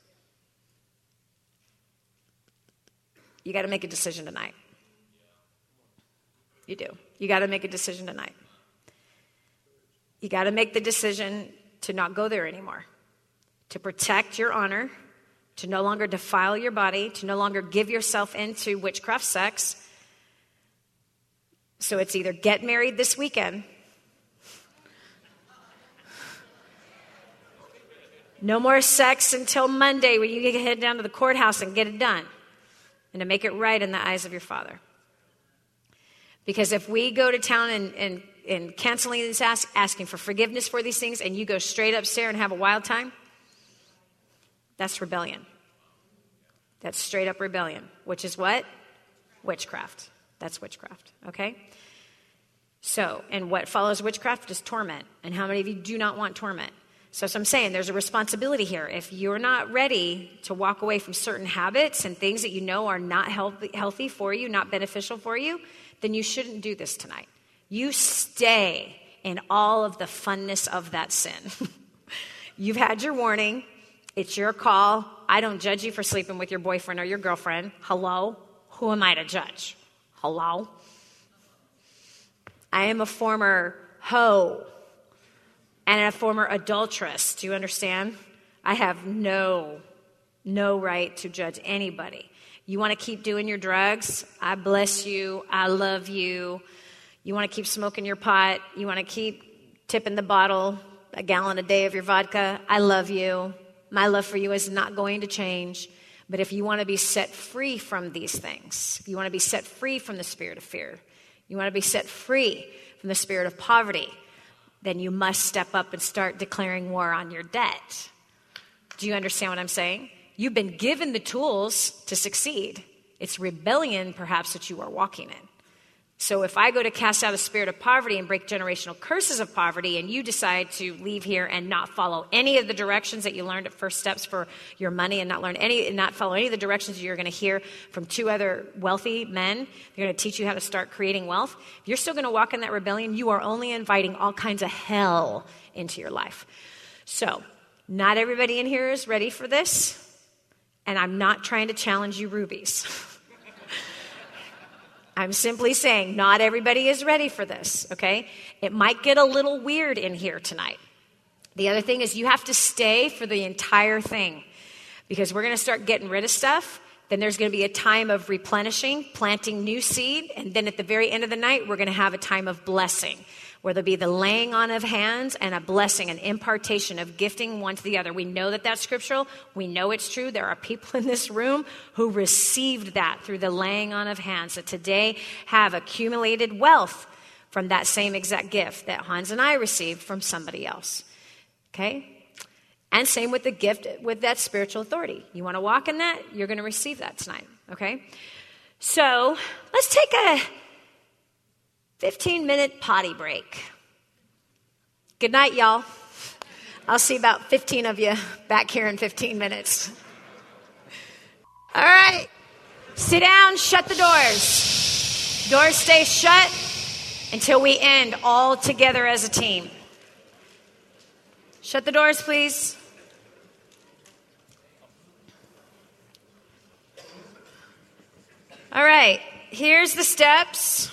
you got to make a decision tonight. You do. You got to make a decision tonight. You got to make the decision to not go there anymore, to protect your honor, to no longer defile your body, to no longer give yourself into witchcraft sex. So it's either get married this weekend, no more sex until Monday when you get head down to the courthouse and get it done, and to make it right in the eyes of your Father. Because if we go to town and canceling these asking for forgiveness for these things, and you go straight upstairs and have a wild time, that's rebellion. That's straight up rebellion, which is what? Witchcraft. That's witchcraft, okay? So, and what follows witchcraft is torment. And how many of you do not want torment? So I'm saying there's a responsibility here. If you're not ready to walk away from certain habits and things that you know are not healthy for you, not beneficial for you, then you shouldn't do this tonight. You stay in all of the funness of that sin. You've had your warning. It's your call. I don't judge you for sleeping with your boyfriend or your girlfriend. Hello? Who am I to judge? Hello? I am a former hoe and a former adulteress. Do you understand? I have no right to judge anybody. You want to keep doing your drugs? I bless you. I love you. You want to keep smoking your pot? You want to keep tipping the bottle, a gallon a day of your vodka? I love you. My love for you is not going to change. But if you want to be set free from these things, if you want to be set free from the spirit of fear, you want to be set free from the spirit of poverty, then you must step up and start declaring war on your debt. Do you understand what I'm saying? You've been given the tools to succeed. It's rebellion, perhaps, that you are walking in. So if I go to cast out a spirit of poverty and break generational curses of poverty, and you decide to leave here and not follow any of the directions that you learned at First Steps for your money, and not follow any of the directions you're going to hear from two other wealthy men, they're going to teach you how to start creating wealth. If you're still going to walk in that rebellion, you are only inviting all kinds of hell into your life. So not everybody in here is ready for this, and I'm not trying to challenge you rubies. I'm simply saying not everybody is ready for this, okay? It might get a little weird in here tonight. The other thing is you have to stay for the entire thing, because we're going to start getting rid of stuff. Then there's going to be a time of replenishing, planting new seed, and then at the very end of the night, we're going to have a time of blessing, where there'll be the laying on of hands and a blessing, an impartation of gifting one to the other. We know that that's scriptural. We know it's true. There are people in this room who received that through the laying on of hands, that today have accumulated wealth from that same exact gift that Hans and I received from somebody else. Okay? And same with the gift, with that spiritual authority. You want to walk in that? You're going to receive that tonight. Okay? So let's take a 15-minute potty break. Good night, y'all. I'll see about 15 of you back here in 15 minutes. All right. Sit down, shut the doors. Doors stay shut until we end all together as a team. Shut the doors, please. All right. Here's the steps.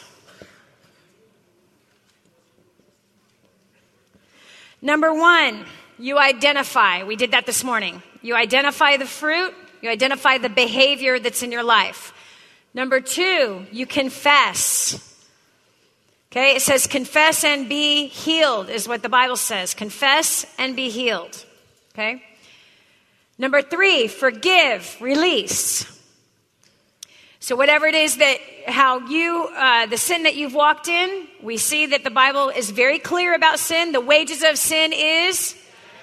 Number 1, you identify. We did that this morning. You identify the fruit. You identify the behavior that's in your life. Number 2, you confess. Okay, it says confess and be healed is what the Bible says. Confess and be healed. Okay. Number 3, forgive, release. So whatever it is that the sin that you've walked in, we see that the Bible is very clear about sin. The wages of sin is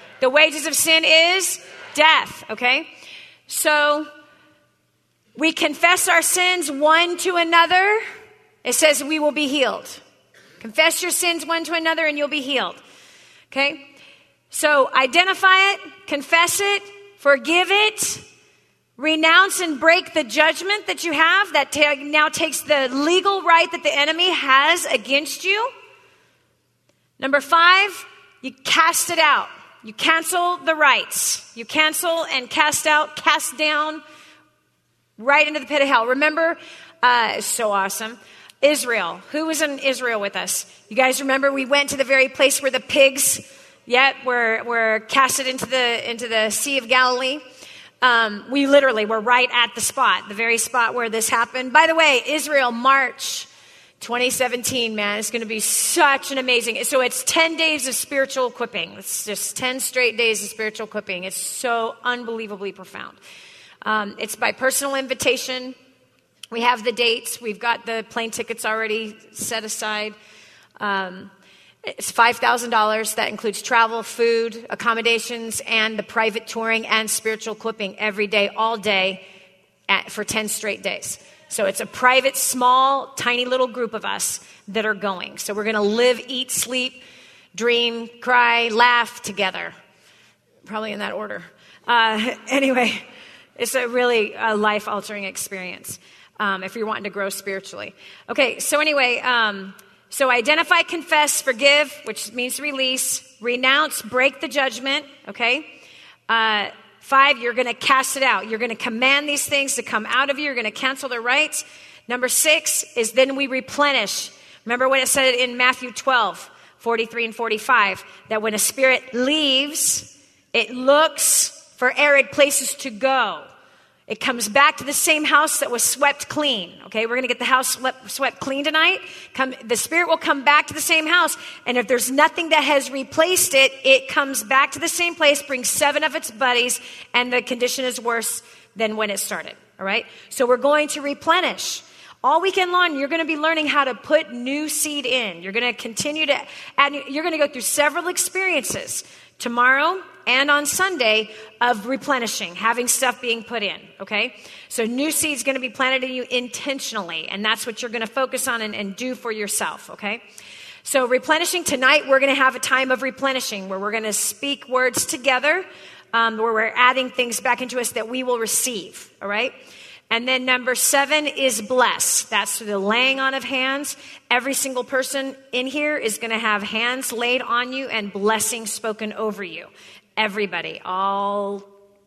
death. Okay. So we confess our sins one to another. It says we will be healed. Confess your sins one to another and you'll be healed. Okay. So identify it, confess it, forgive it. Renounce and break the judgment that you have that now takes the legal right that the enemy has against you. Number 5, you cast it out. You cancel the rights. You cancel and cast down right into the pit of hell. Remember, it's so awesome. Israel. Who was in Israel with us? You guys remember we went to the very place where the pigs were casted into the Sea of Galilee. We literally were right at the spot, the very spot where this happened. By the way, Israel, March 2017, man, it's going to be such an amazing. So it's 10 days of spiritual equipping. It's just 10 straight days of spiritual equipping. It's so unbelievably profound. It's by personal invitation. We have the dates. We've got the plane tickets already set aside. It's $5,000. That includes travel, food, accommodations, and the private touring and spiritual equipping every day, all day, for 10 straight days. So it's a private, small, tiny little group of us that are going. So we're going to live, eat, sleep, dream, cry, laugh together. Probably in that order. Anyway, it's a really life-altering experience if you're wanting to grow spiritually. Okay, so anyway... So identify, confess, forgive, which means release, renounce, break the judgment, okay? 5, you're going to cast it out. You're going to command these things to come out of you. You're going to cancel their rights. Number 6 is then we replenish. Remember when it said in Matthew 12, 43 and 45, that when a spirit leaves, it looks for arid places to go. It comes back to the same house that was swept clean. Okay, we're going to get the house swept clean tonight. The spirit will come back to the same house. And if there's nothing that has replaced it, it comes back to the same place, brings 7 of its buddies, and the condition is worse than when it started. All right, so we're going to replenish. All weekend long, you're going to be learning how to put new seed in. You're going to continue to add, you're going to go through several experiences tomorrow and on Sunday of replenishing, having stuff being put in, okay? So new seed's going to be planted in you intentionally, and that's what you're going to focus on and do for yourself, okay? So replenishing, tonight we're going to have a time of replenishing where we're going to speak words together, where we're adding things back into us that we will receive, all right? And then number 7 is bless. That's the laying on of hands. Every single person in here is going to have hands laid on you and blessings spoken over you. Everybody, all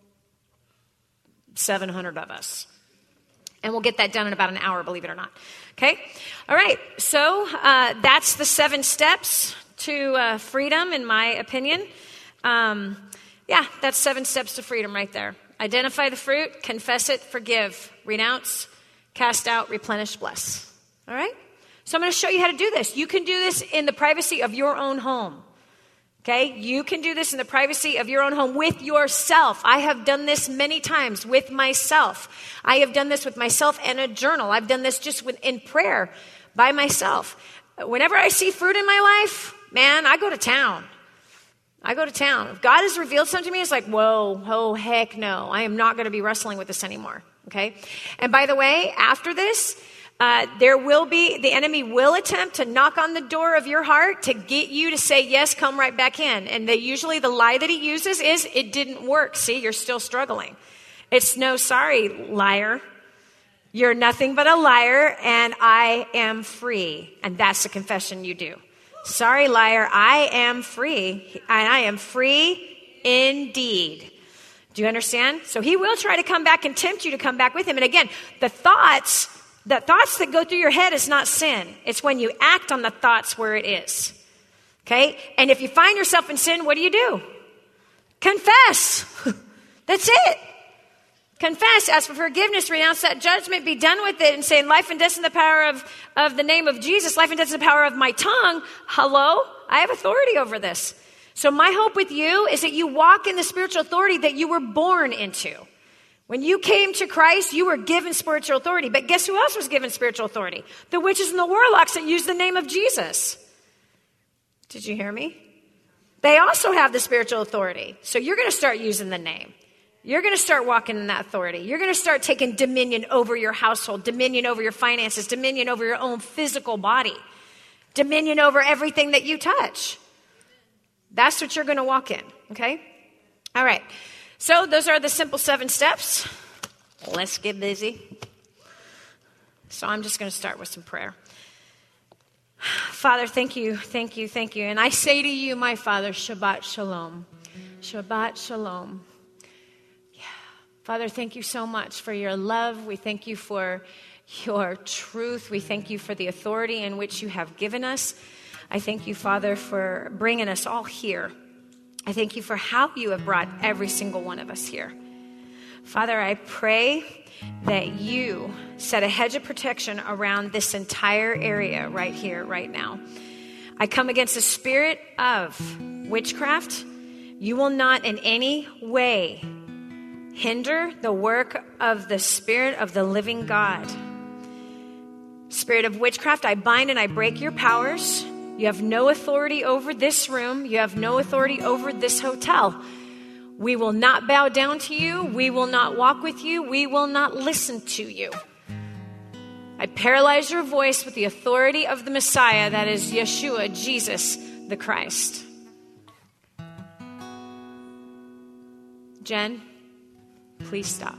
700 of us. And we'll get that done in about an hour, believe it or not. Okay? All right. So that's the 7 steps to freedom, in my opinion. That's 7 steps to freedom right there. Identify the fruit, confess it, forgive, renounce, cast out, replenish, bless. All right? So I'm going to show you how to do this. You can do this in the privacy of your own home. Okay? You can do this in the privacy of your own home with yourself. I have done this many times with myself. I have done this with myself and a journal. I've done this just in prayer by myself. Whenever I see fruit in my life, man, I go to town. If God has revealed something to me, it's like, whoa, oh, heck no. I am not going to be wrestling with this anymore, okay? And by the way, after this, the enemy will attempt to knock on the door of your heart to get you to say, yes, come right back in. And usually the lie that he uses is, it didn't work. See, you're still struggling. It's no, sorry, liar. You're nothing but a liar, and I am free. And that's the confession you do. Sorry, liar, I am free, and I am free indeed. Do you understand? So he will try to come back and tempt you to come back with him. And again, the thoughts that go through your head is not sin. It's when you act on the thoughts where it is. Okay? And if you find yourself in sin, what do? Confess. That's it. Confess, ask for forgiveness, renounce that judgment, be done with it, and say, life and death in the power of the name of Jesus, life and death in the power of my tongue. Hello? I have authority over this. So my hope with you is that you walk in the spiritual authority that you were born into. When you came to Christ, you were given spiritual authority. But guess who else was given spiritual authority? The witches and the warlocks that use the name of Jesus. Did you hear me? They also have the spiritual authority. So you're going to start using the name. You're going to start walking in that authority. You're going to start taking dominion over your household, dominion over your finances, dominion over your own physical body, dominion over everything that you touch. That's what you're going to walk in, okay? All right. So those are the simple 7 steps. Let's get busy. So I'm just going to start with some prayer. Father, thank you, thank you, thank you. And I say to you, my Father, Shabbat Shalom. Shabbat Shalom. Father, thank you so much for your love. We thank you for your truth. We thank you for the authority in which you have given us. I thank you, Father, for bringing us all here. I thank you for how you have brought every single one of us here. Father, I pray that you set a hedge of protection around this entire area right here, right now. I come against the spirit of witchcraft. You will not in any way hinder the work of the Spirit of the living God. Spirit of witchcraft, I bind and I break your powers. You have no authority over this room. You have no authority over this hotel. We will not bow down to you. We will not walk with you. We will not listen to you. I paralyze your voice with the authority of the Messiah, that is Yeshua, Jesus the Christ. Jen, please stop.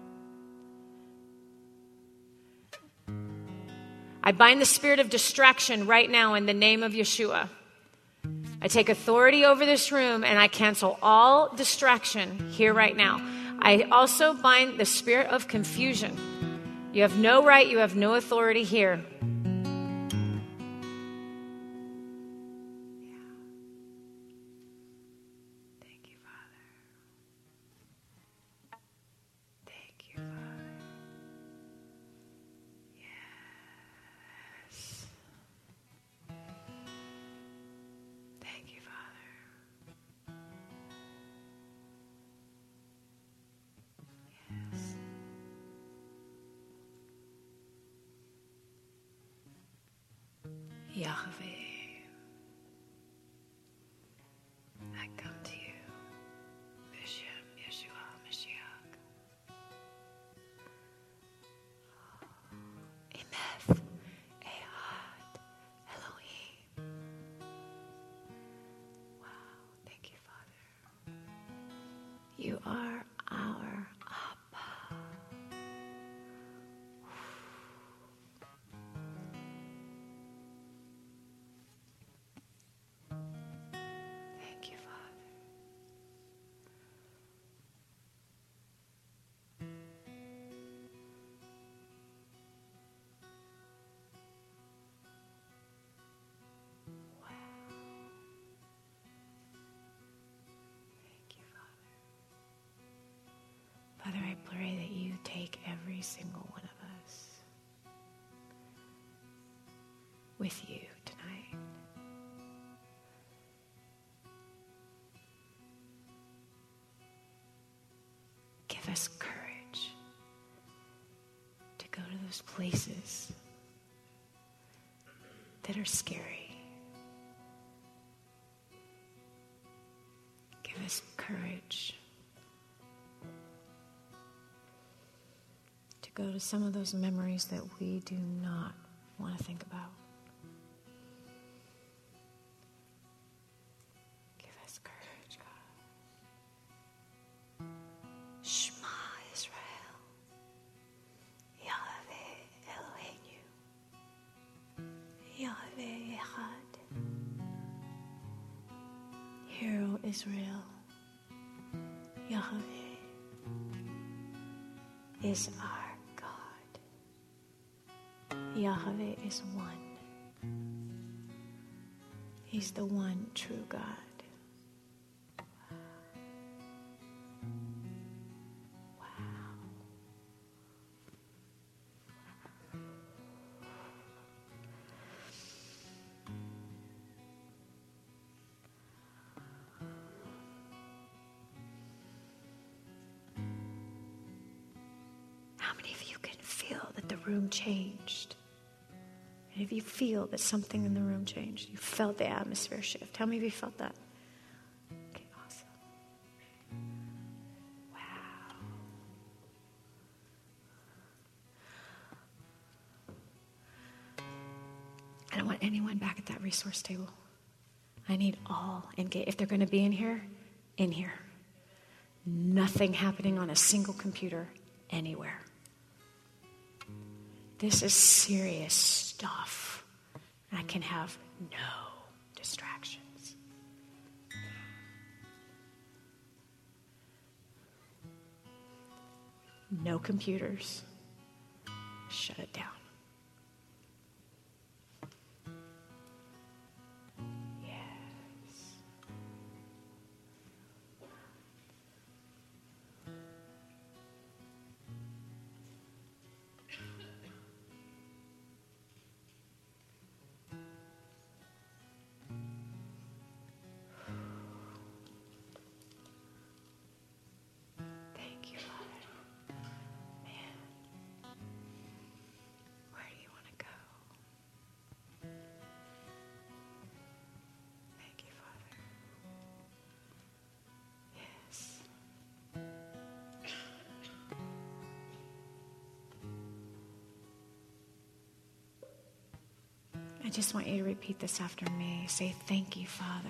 I bind the spirit of distraction right now in the name of Yeshua. I take authority over this room and I cancel all distraction here right now. I also bind the spirit of confusion. You have no right, you have no authority here. Yahweh, I come to you. B'Shem Yeshua Mashiach. Emeth Ehad Elohim. Wow, thank you, Father. You are our Abba. Thank you, Father. Wow. Thank you, Father. Father, I pray that you take every single one of us with you tonight. Give us courage to go to those places that are scary. Give us courage to go to some of those memories that we do not want to think about. Give us courage, God. Shema Israel. Yahweh Eloheinu. Yahweh Echad. Hear, O Israel. Yahweh is our God. Yahweh is one. He's the one true God. Wow. How many of you can feel that the room changed? And if you feel that something in the room changed, you felt the atmosphere shift. How many of you felt that? Okay, awesome. Wow. I don't want anyone back at that resource table. I need all engaged. If they're going to be in here, in here. Nothing happening on a single computer anywhere. This is serious stuff. I can have no distractions. No computers. Shut it down. Yes. Thank you, Father. Man, where do you want to go? Thank you, Father. Yes. I just want you to repeat this after me. Say, thank you, Father,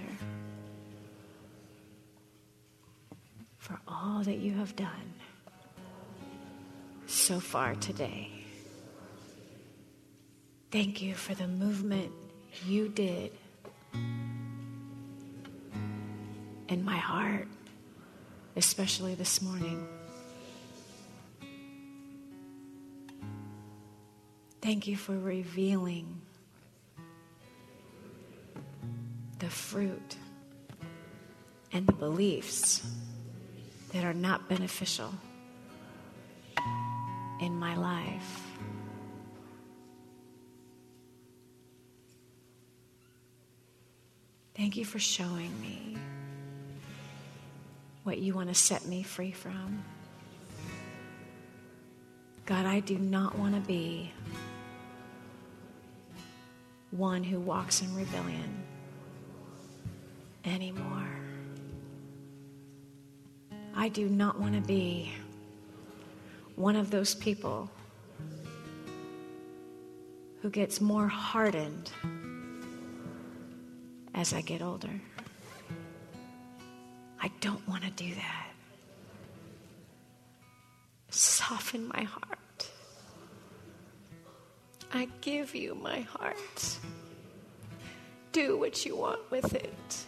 for all that you have done so far today. Thank you for the movement you did in my heart, especially this morning. Thank you for revealing the fruit and the beliefs that are not beneficial in my life. Thank you for showing me what you want to set me free from. God, I do not want to be one who walks in rebellion anymore. I do not want to be one of those people who gets more hardened as I get older. I don't want to do that. Soften my heart. I give you my heart. Do what you want with it.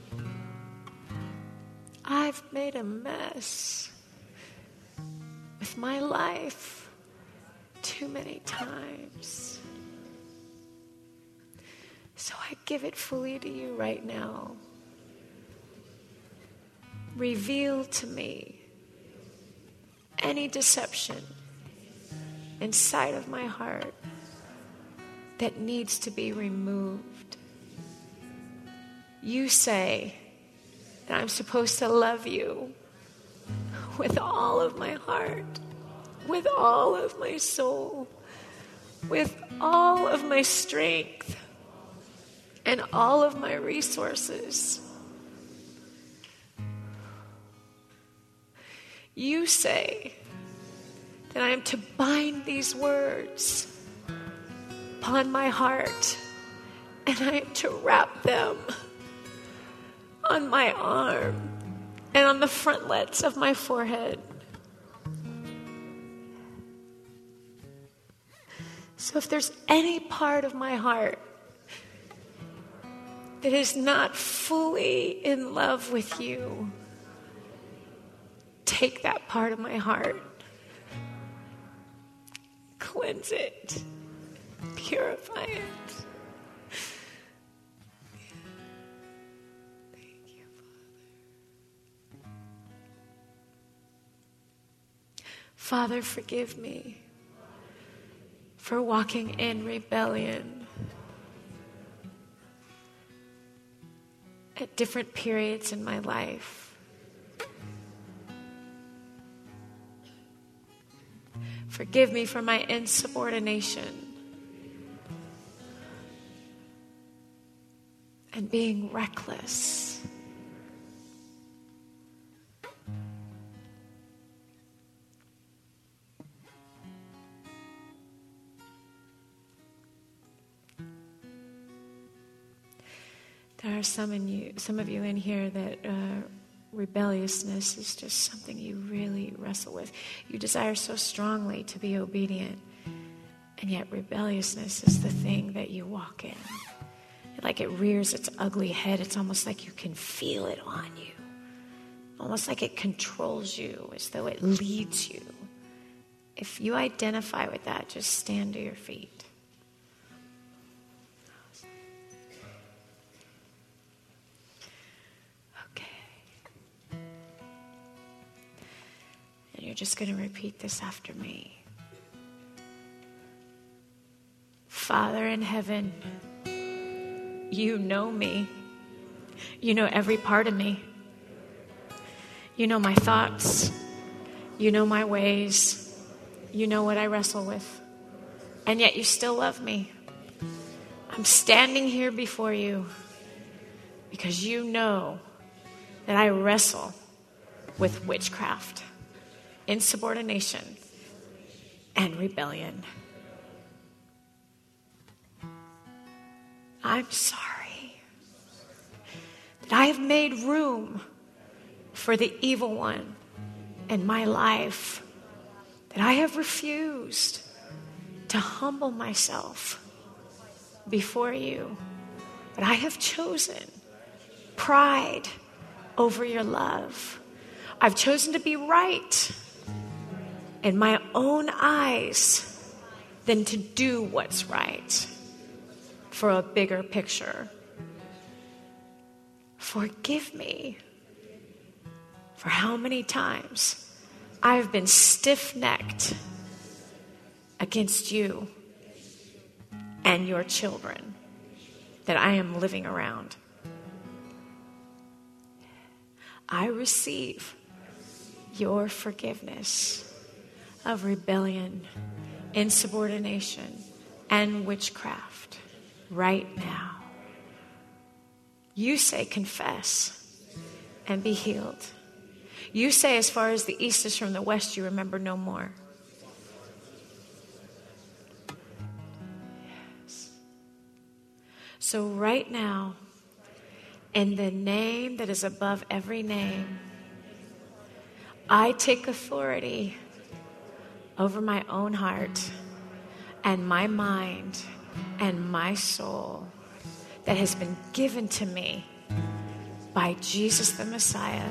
I've made a mess with my life too many times. So I give it fully to you right now. Reveal to me any deception inside of my heart that needs to be removed. You say that I'm supposed to love you with all of my heart, with all of my soul, with all of my strength, and all of my resources. You say that I am to bind these words upon my heart, and I am to wrap them on my arm and on the frontlets of my forehead. So if there's any part of my heart that is not fully in love with you, take that part of my heart, cleanse it, purify it. Thank you, Father. Father, forgive me for walking in rebellion at different periods in my life. Forgive me for my insubordination and being reckless. There are some of you in here that rebelliousness is just something you really wrestle with. You desire so strongly to be obedient, and yet rebelliousness is the thing that you walk in. Like it rears its ugly head. It's almost like you can feel it on you. Almost like it controls you, as though it leads you. If you identify with that, just stand to your feet. You're just going to repeat this after me. Father in heaven, you know me. You know every part of me. You know my thoughts. You know my ways. You know what I wrestle with. And yet you still love me. I'm standing here before you because you know that I wrestle with witchcraft, insubordination, and rebellion. I'm sorry that I have made room for the evil one in my life, that I have refused to humble myself before you, that I have chosen pride over your love. I've chosen to be right in my own eyes than to do what's right for a bigger picture. Forgive me for how many times I've been stiff-necked against you and your children that I am living around. I receive your forgiveness of rebellion, insubordination, and witchcraft right now. You say, confess and be healed. You say, as far as the east is from the west, you remember no more. Yes. So right now, in the name that is above every name, I take authority over my own heart and my mind and my soul that has been given to me by Jesus the Messiah.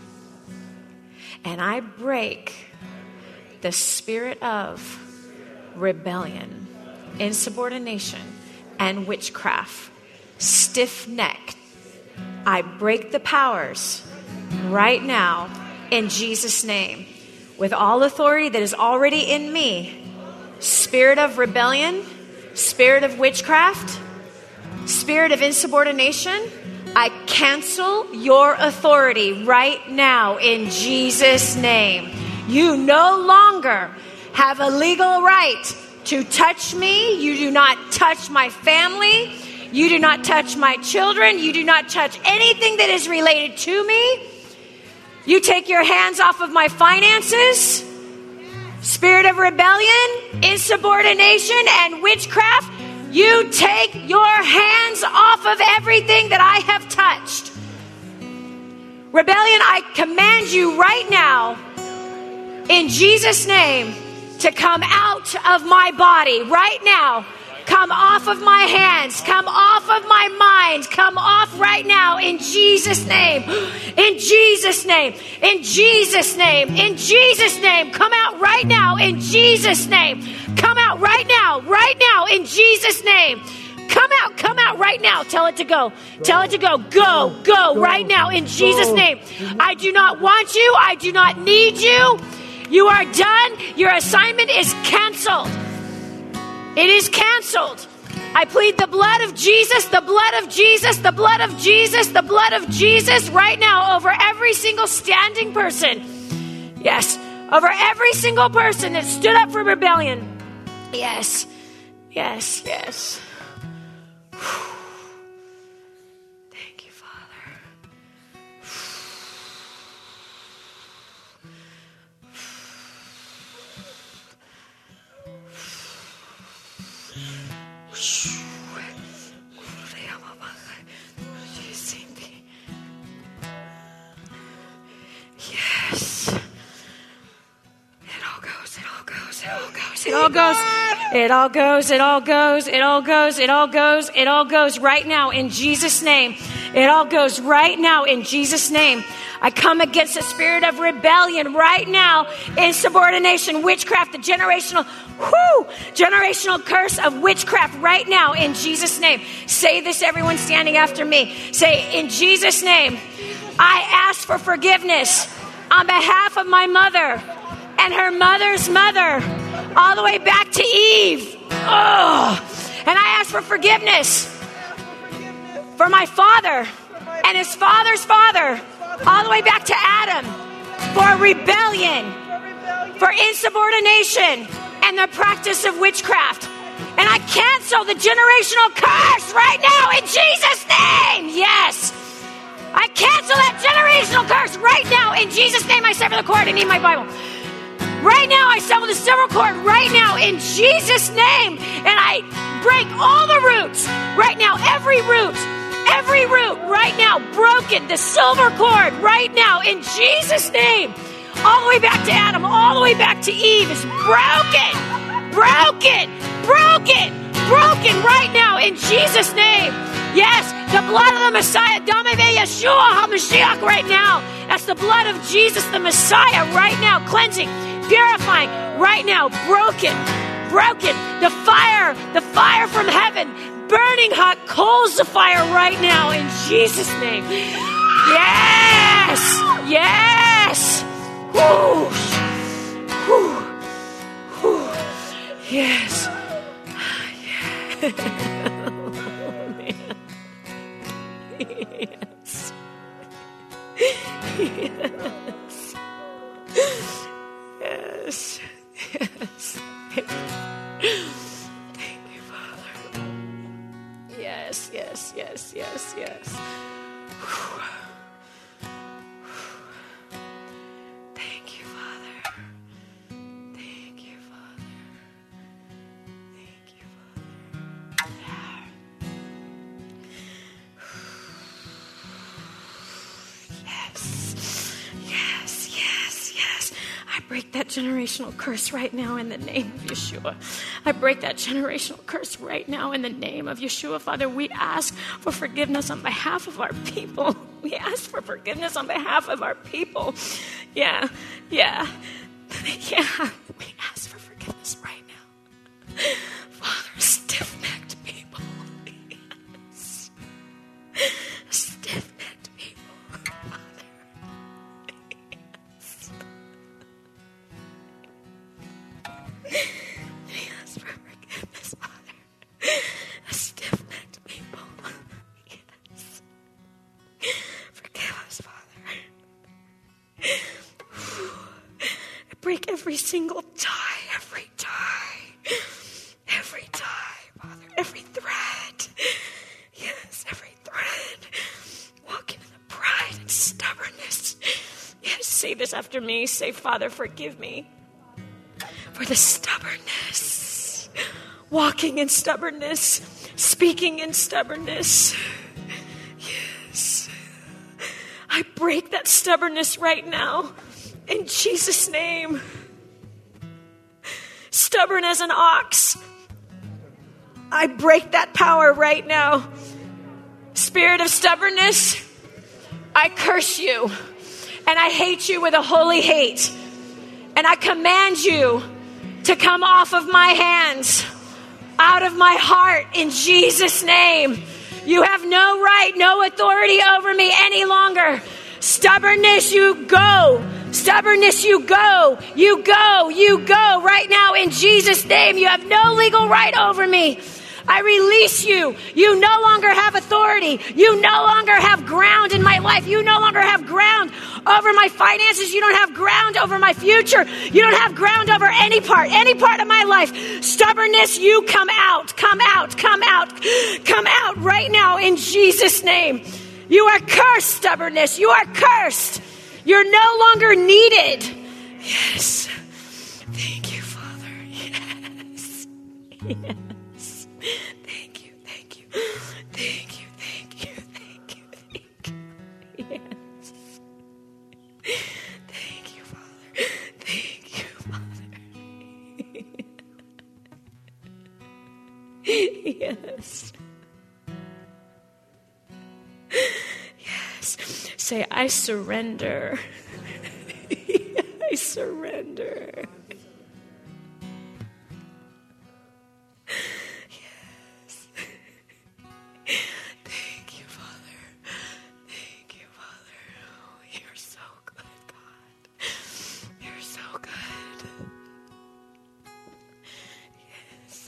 And I break the spirit of rebellion, insubordination, and witchcraft, stiff-necked. I break the powers right now in Jesus' name with all authority that is already in me. Spirit of rebellion, spirit of witchcraft, spirit of insubordination, I cancel your authority right now in Jesus' name. You no longer have a legal right to touch me. You do not touch my family. You do not touch my children. You do not touch anything that is related to me. You take your hands off of my finances. Spirit of rebellion, insubordination, and witchcraft, you take your hands off of everything that I have touched. Rebellion, I command you right now, in Jesus' name, to come out of my body right now. Come off of my hands. Come off of my mind. Come off right now in Jesus' name. In Jesus' name. In Jesus' name. In Jesus' name. Come out right now in Jesus' name. Come out right now. Right now in Jesus' name. Come out right now. Tell it to go. Tell it to go. Go right now in Jesus' name. I do not want you. I do not need you. You are done. Your assignment is canceled. It is canceled. I plead the blood of Jesus, the blood of Jesus, the blood of Jesus, the blood of Jesus right now over every single standing person. Yes, over every single person that stood up for rebellion. Yes, yes, yes. Thank you, Father. Yes. It all goes, it all goes, it all goes, it all goes. It all goes, it all goes, it all goes, it all goes, it all goes right now in Jesus' name. It all goes right now in Jesus' name. I come against the spirit of rebellion right now, insubordination, witchcraft, the generational curse of witchcraft right now in Jesus' name. Say this, everyone standing after me. Say, in Jesus' name, I ask for forgiveness on behalf of my mother and her mother's mother, all the way back to Eve. Oh. And I ask for forgiveness for my father and his father's father, all the way back to Adam, for rebellion, for insubordination, and the practice of witchcraft. And I cancel the generational curse right now in Jesus' name. Yes. I cancel that generational curse right now in Jesus' name. I sever the cord. I need my Bible. Right now, I sever the silver cord right now in Jesus' name. And I break all the roots right now, every root right now, broken. The silver cord right now in Jesus' name. All the way back to Adam, all the way back to Eve is broken right now in Jesus' name. Yes, the blood of the Messiah, Damave Yeshua HaMashiach right now. That's the blood of Jesus, the Messiah right now, cleansing, purifying right now, broken. The fire from heaven, burning hot coals of fire right now in Jesus' name. Yes. Yes. Oh, man. Yes. Yes. Thank you, Father. Yes, yes, yes, yes, yes. Thank you, Father. Thank you, Father. Thank you, Father. Yes, yes, yes, yes. I break that generational curse right now in the name of Yeshua. I break that generational curse right now in the name of Yeshua. Father, we ask for forgiveness on behalf of our people. We ask for forgiveness on behalf of our people. Yeah. We ask for forgiveness right now. Father, stiff-necked people. Yes. Stiff-necked people. Father. Yes. We ask for forgiveness, Father. Stiff-necked people. Yes. Forgive us, Father. I break every single tie, Father, every thread. Yes, every thread. Walk into the pride and stubbornness. Yes, say this after me. Say, Father, forgive me for the stubbornness. Walking in stubbornness. Speaking in stubbornness. Yes. I break that stubbornness right now. In Jesus' name. Stubborn as an ox. I break that power right now. Spirit of stubbornness, I curse you. And I hate you with a holy hate. And I command you to come off of my hands, out of my heart, in Jesus' name. You have no right, no authority over me any longer. Stubbornness, you go. Stubbornness, you go. You go. You go right now in Jesus' name. You have no legal right over me. I release you. You no longer have authority. You no longer have ground in my life. You no longer have ground over my finances. You don't have ground over my future. You don't have ground over any part of my life. Stubbornness, you come out, come out, come out, come out right now in Jesus' name. You are cursed, stubbornness. You are cursed. You're no longer needed. Yes. Thank you, Father. Yes. Yes. Thank you, thank you. Thank you, thank you, thank you, thank you. Yes. Thank you, Father. Thank you, Father. Yes. Yes. Say, I surrender. I surrender. Yes. Thank you, Father. Thank you, Father. Oh, you're so good, God. You're so good. Yes.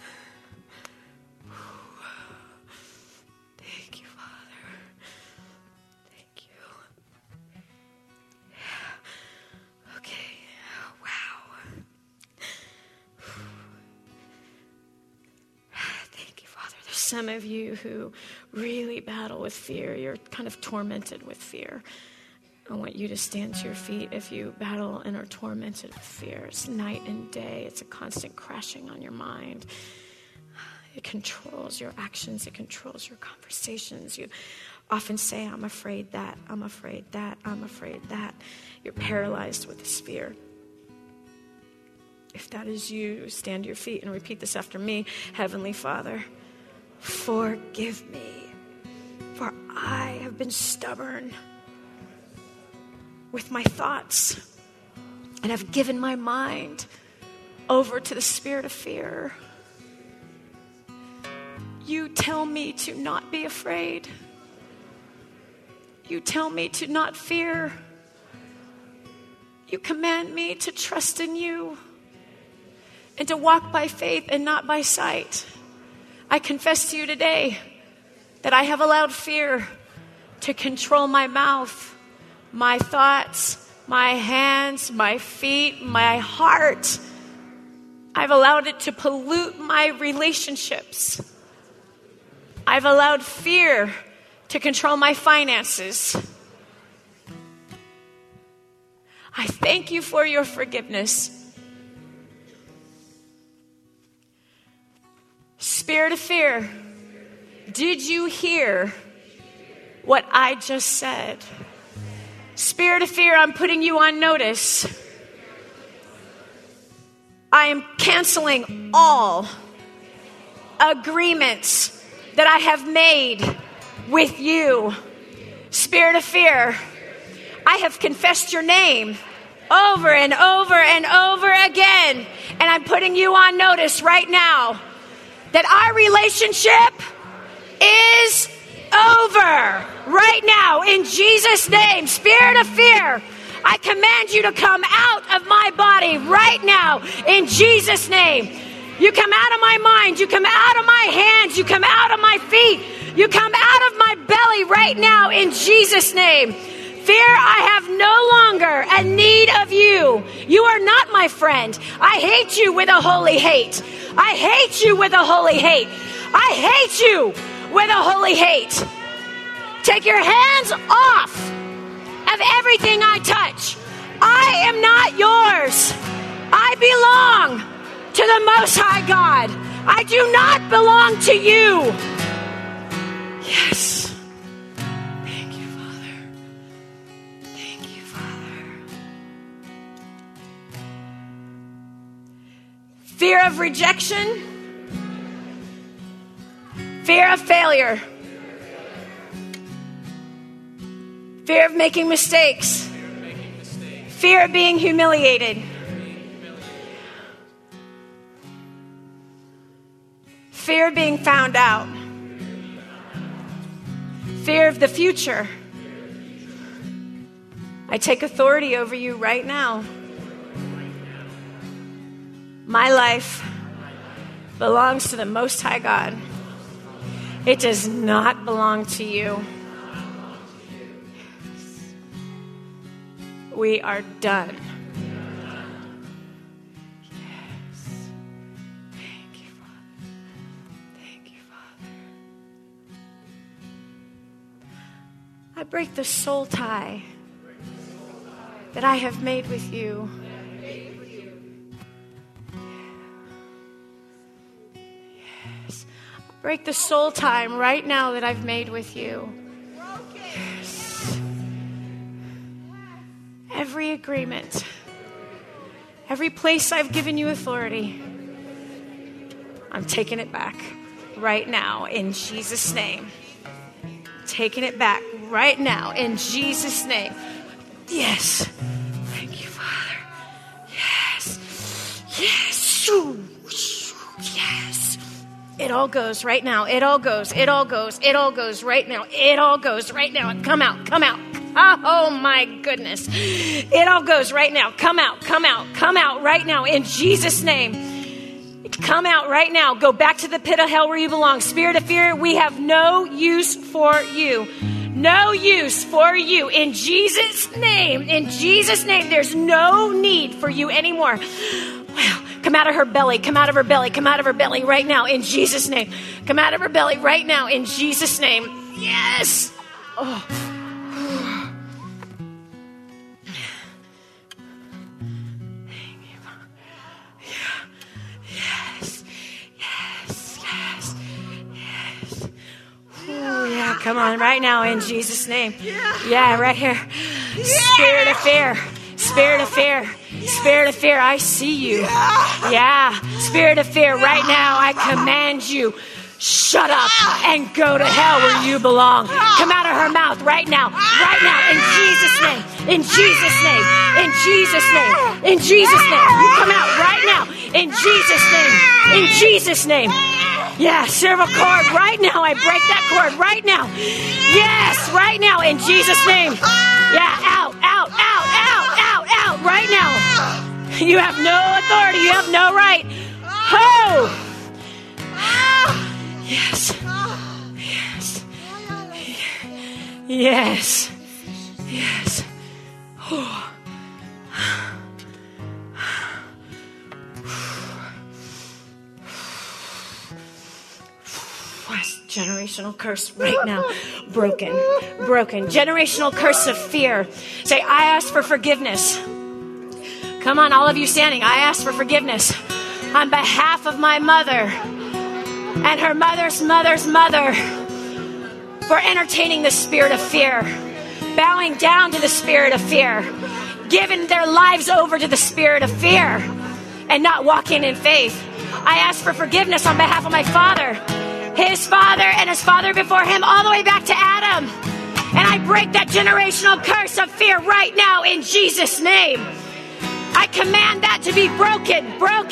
Thank you, Father. Thank you. Okay. Wow. Thank you, Father. There's some of you who really battle with fear. You're kind of tormented with fear. I want you to stand to your feet if you battle and are tormented with fear. It's night and day. It's a constant crashing on your mind. It controls your actions. It controls your conversations. You often say, I'm afraid that, I'm afraid that, I'm afraid that. You're paralyzed with this fear. If that is you, stand to your feet and repeat this after me. Heavenly Father, forgive me, for I have been stubborn with my thoughts and have given my mind over to the spirit of fear. You tell me to not be afraid. You tell me to not fear. You command me to trust in you and to walk by faith and not by sight. I confess to you today that I have allowed fear to control my mouth, my thoughts, my hands, my feet, my heart. I've allowed it to pollute my relationships. I've allowed fear to control my finances. I thank you for your forgiveness. Spirit of fear, did you hear what I just said? Spirit of fear, I'm putting you on notice. I am canceling all agreements that I have made with you. Spirit of fear, I have confessed your name over and over and over again. And I'm putting you on notice right now that our relationship is over right now in Jesus' name. Spirit of fear, I command you to come out of my body right now in Jesus' name. You come out of my mind. You come out of my hands. You come out of my feet. You come out of my belly right now in Jesus' name. Fear, I have no longer a need of you. You are not my friend. I hate you with a holy hate. I hate you with a holy hate. I hate you with a holy hate. Take your hands off of everything I touch. I am not yours. I belong to the Most High God. I do not belong to you. Yes. Thank you, Father. Thank you, Father. Fear of rejection. Fear of failure. Fear of making mistakes. Fear of being humiliated. Fear of being found out. Fear of the future. I take authority over you right now. My life belongs to the Most High God. It does not belong to you. We are done. Yes. Thank you, Father. Thank you, Father. I break the soul tie that I have made with you. Yes. I break the soul tie right now that I've made with you. Yes. Every agreement, every place I've given you authority, I'm taking it back right now in Jesus' name. Taking it back right now in Jesus' name. Yes. Thank you, Father. Yes. Yes. Yes. It all goes right now. It all goes. It all goes. It all goes right now. It all goes right now. Come out. Come out. Oh my goodness. It all goes right now. Come out, come out, come out right now in Jesus' name. Come out right now. Go back to the pit of hell where you belong. Spirit of fear, we have no use for you. No use for you. In Jesus' name, there's no need for you anymore. Wow. Come out of her belly, come out of her belly, come out of her belly right now in Jesus' name. Come out of her belly right now in Jesus' name. Yes. Oh. Yeah, come on, right now in Jesus' name. Yeah, right here. Spirit of fear. Spirit of fear. Spirit of fear, I see you. Yeah, spirit of fear, right now I command you. Shut up and go to hell where you belong. Come out of her mouth right now. Right now, in Jesus' name. In Jesus' name. In Jesus' name. In Jesus' name. You come out right now. In Jesus' name. In Jesus' name. Yeah, cervical cord. Right now, I break that cord. Right now. Yes, right now. In Jesus' name. Yeah, out, out, out, out, out, out. Right now. You have no authority. You have no right. Oh! Yes. Yes. Yes. Yes. Oh. Generational curse right now. Broken. Generational curse of fear. Say, I ask for forgiveness. Come on, all of you standing. I ask for forgiveness on behalf of my mother and her mother's mother's mother for entertaining the spirit of fear, bowing down to the spirit of fear, giving their lives over to the spirit of fear and not walking in faith. I ask for forgiveness on behalf of my father, his father, and his father before him, all the way back to Adam. And I break that generational curse of fear right now in Jesus' name. I command that to be broken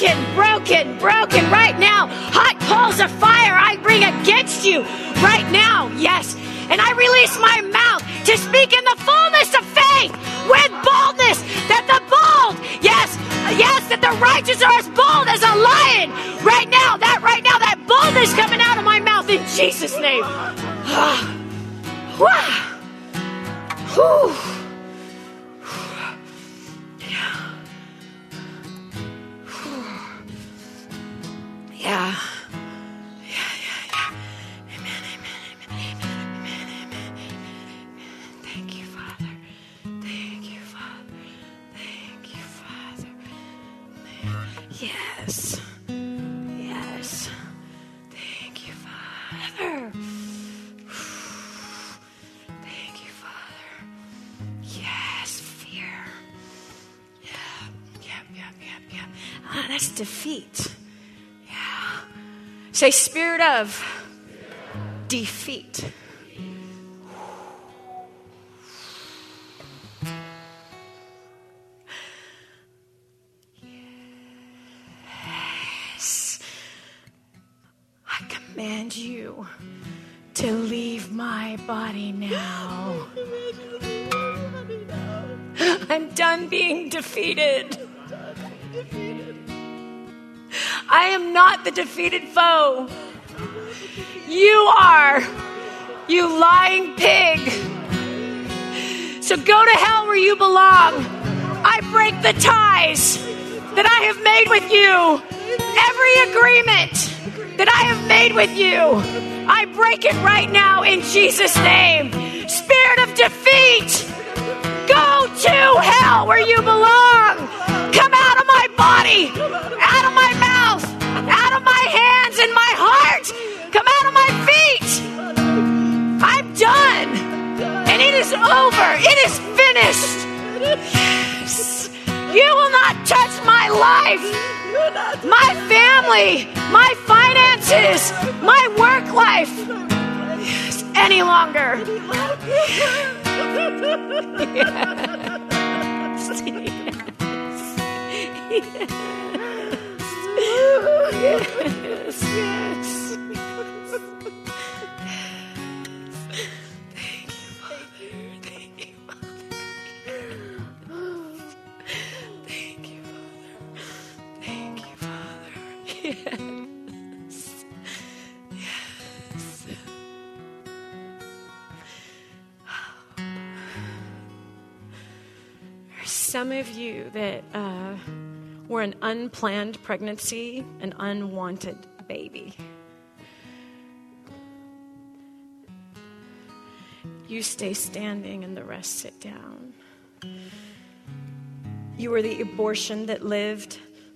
right now. Hot coals of fire I bring against you right now. Yes. And I release my mouth to speak in the fullness of faith with boldness that the bold, yes, that the righteous are as bold as a lion. Right now, that boldness coming out of my mouth in Jesus' name. Yeah. Yes. Thank you, Father. Thank you, Father. Yes, fear. Yeah. That's defeat. Yeah. Say, spirit of defeat. Command you to leave my body now. I'm done being defeated. I am not the defeated foe. You are, you lying pig. So go to hell where you belong. I break the ties that I have made with you. Every agreement that I have made with you, I break it right now in Jesus' name. Spirit of defeat, go to hell where you belong. Come out of my body, out of my mouth, out of my hands and my heart. Come out of my feet. I'm done. And it is over. It is finished. Yes. You will not touch my life, my family, my finances, my work life any longer. Yes. Thank you, Father. Thank you, Father. Thank you, Father. Thank you, Father. Yes. Yes. There's some of you that were an unplanned pregnancy, an unwanted baby. You stay standing and the rest sit down. You were the abortion that lived.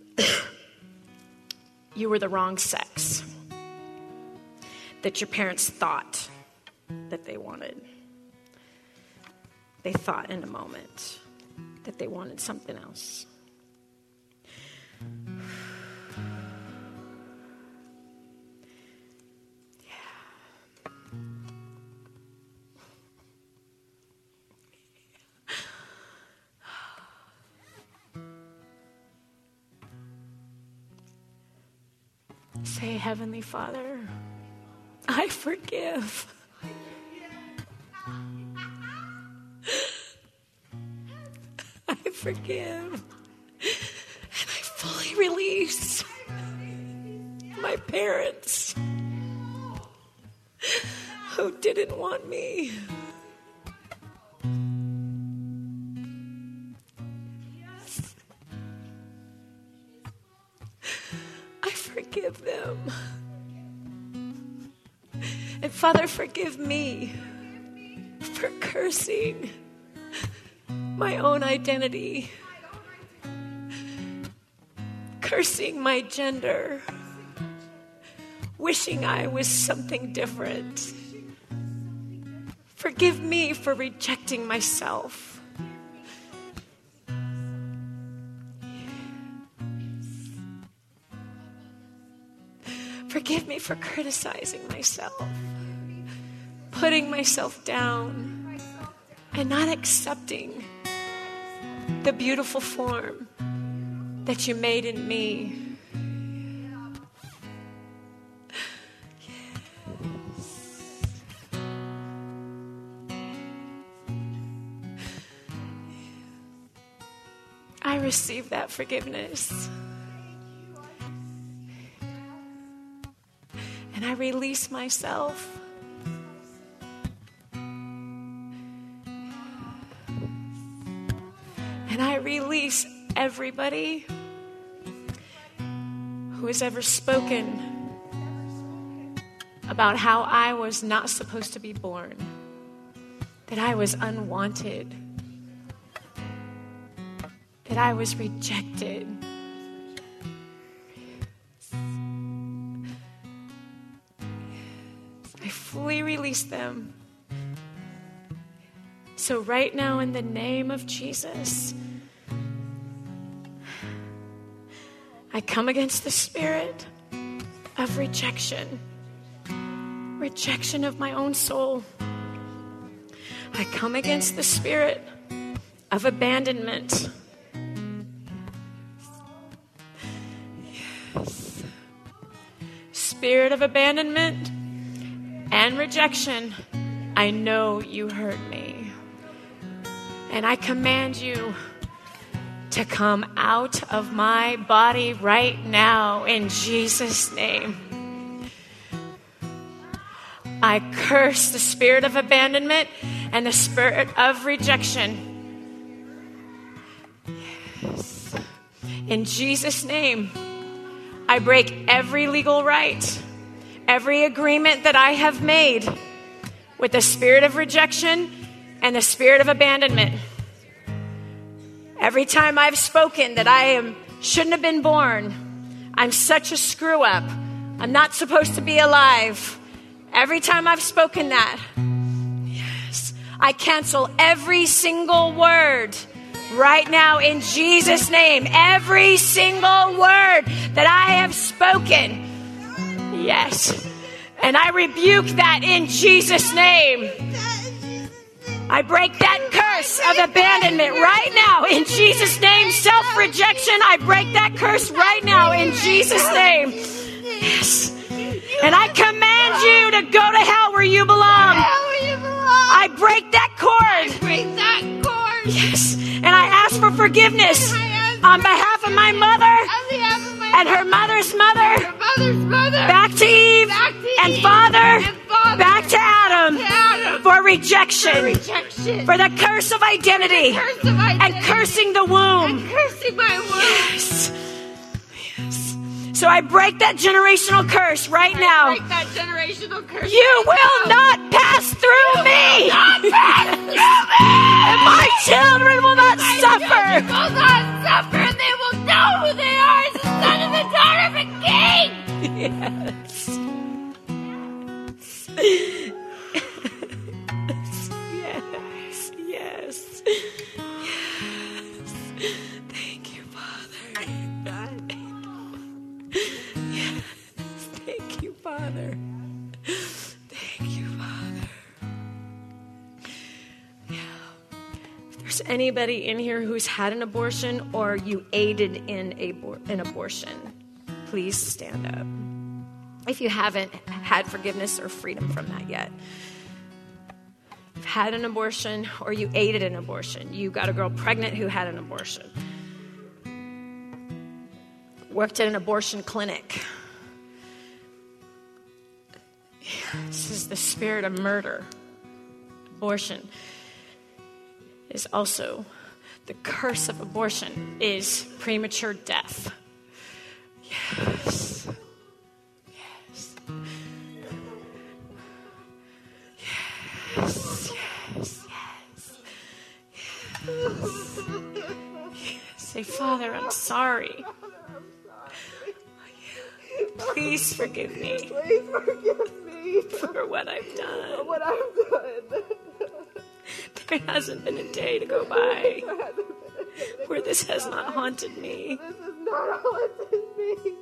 You were the wrong sex that your parents thought that they wanted. They thought in a moment that they wanted something else. Say, Heavenly Father, I forgive. I forgive. And I fully release my parents who didn't want me. Forgive them. And Father, forgive me for cursing my own identity, cursing my gender, wishing I was something different. Forgive me for rejecting myself. Forgive me for criticizing myself, putting myself down, and not accepting the beautiful form that you made in me. I receive that forgiveness. And I release myself. And I release everybody who has ever spoken about how I was not supposed to be born, that I was unwanted, that I was rejected. I fully release them. So right now, in the name of Jesus, I come against the spirit of rejection, rejection of my own soul. I come against the spirit of abandonment. Yes. Spirit of abandonment and rejection, I know you hurt me. And I command you to come out of my body right now in Jesus' name. I curse the spirit of abandonment and the spirit of rejection. Yes. In Jesus' name, I break every legal right, every agreement that I have made with the spirit of rejection and the spirit of abandonment. Every time I've spoken that I shouldn't have been born, I'm such a screw up, I'm not supposed to be alive. Every time I've spoken that, yes, I cancel every single word right now in Jesus' name. Every single word that I have spoken, yes, and I rebuke that in Jesus' name. I break that curse of abandonment right now in Jesus' name. Self-rejection, I break that curse right now in Jesus' name. Yes. And I command you to go to hell where you belong. I break that cord. Yes. And I ask for forgiveness on behalf of my mother and her mother's mother. Back to Eve and father. Back to Adam for rejection, for the curse of identity, and cursing the womb. Yes. Yes. So I break that generational curse right now. You will not pass through me. And my children will not suffer. And they will know who they are as the son and the daughter of a king. Yes. Yes, yes, yes. Thank you, Father. Yes, thank you, Father. Thank you, Father. Yeah. If there's anybody in here who's had an abortion or you aided in an abortion, please stand up. If you haven't had forgiveness or freedom from that yet. You've had an abortion or you aided an abortion. You got a girl pregnant who had an abortion. Worked at an abortion clinic. This is the spirit of murder. Abortion is also, the curse of abortion is premature death. Yes. Yes, yes, yes. Say, Father, I'm sorry. Please forgive me. Please forgive me for what I've done. for what I've done. There hasn't been a day to go by where this has not haunted me. This is not haunted me.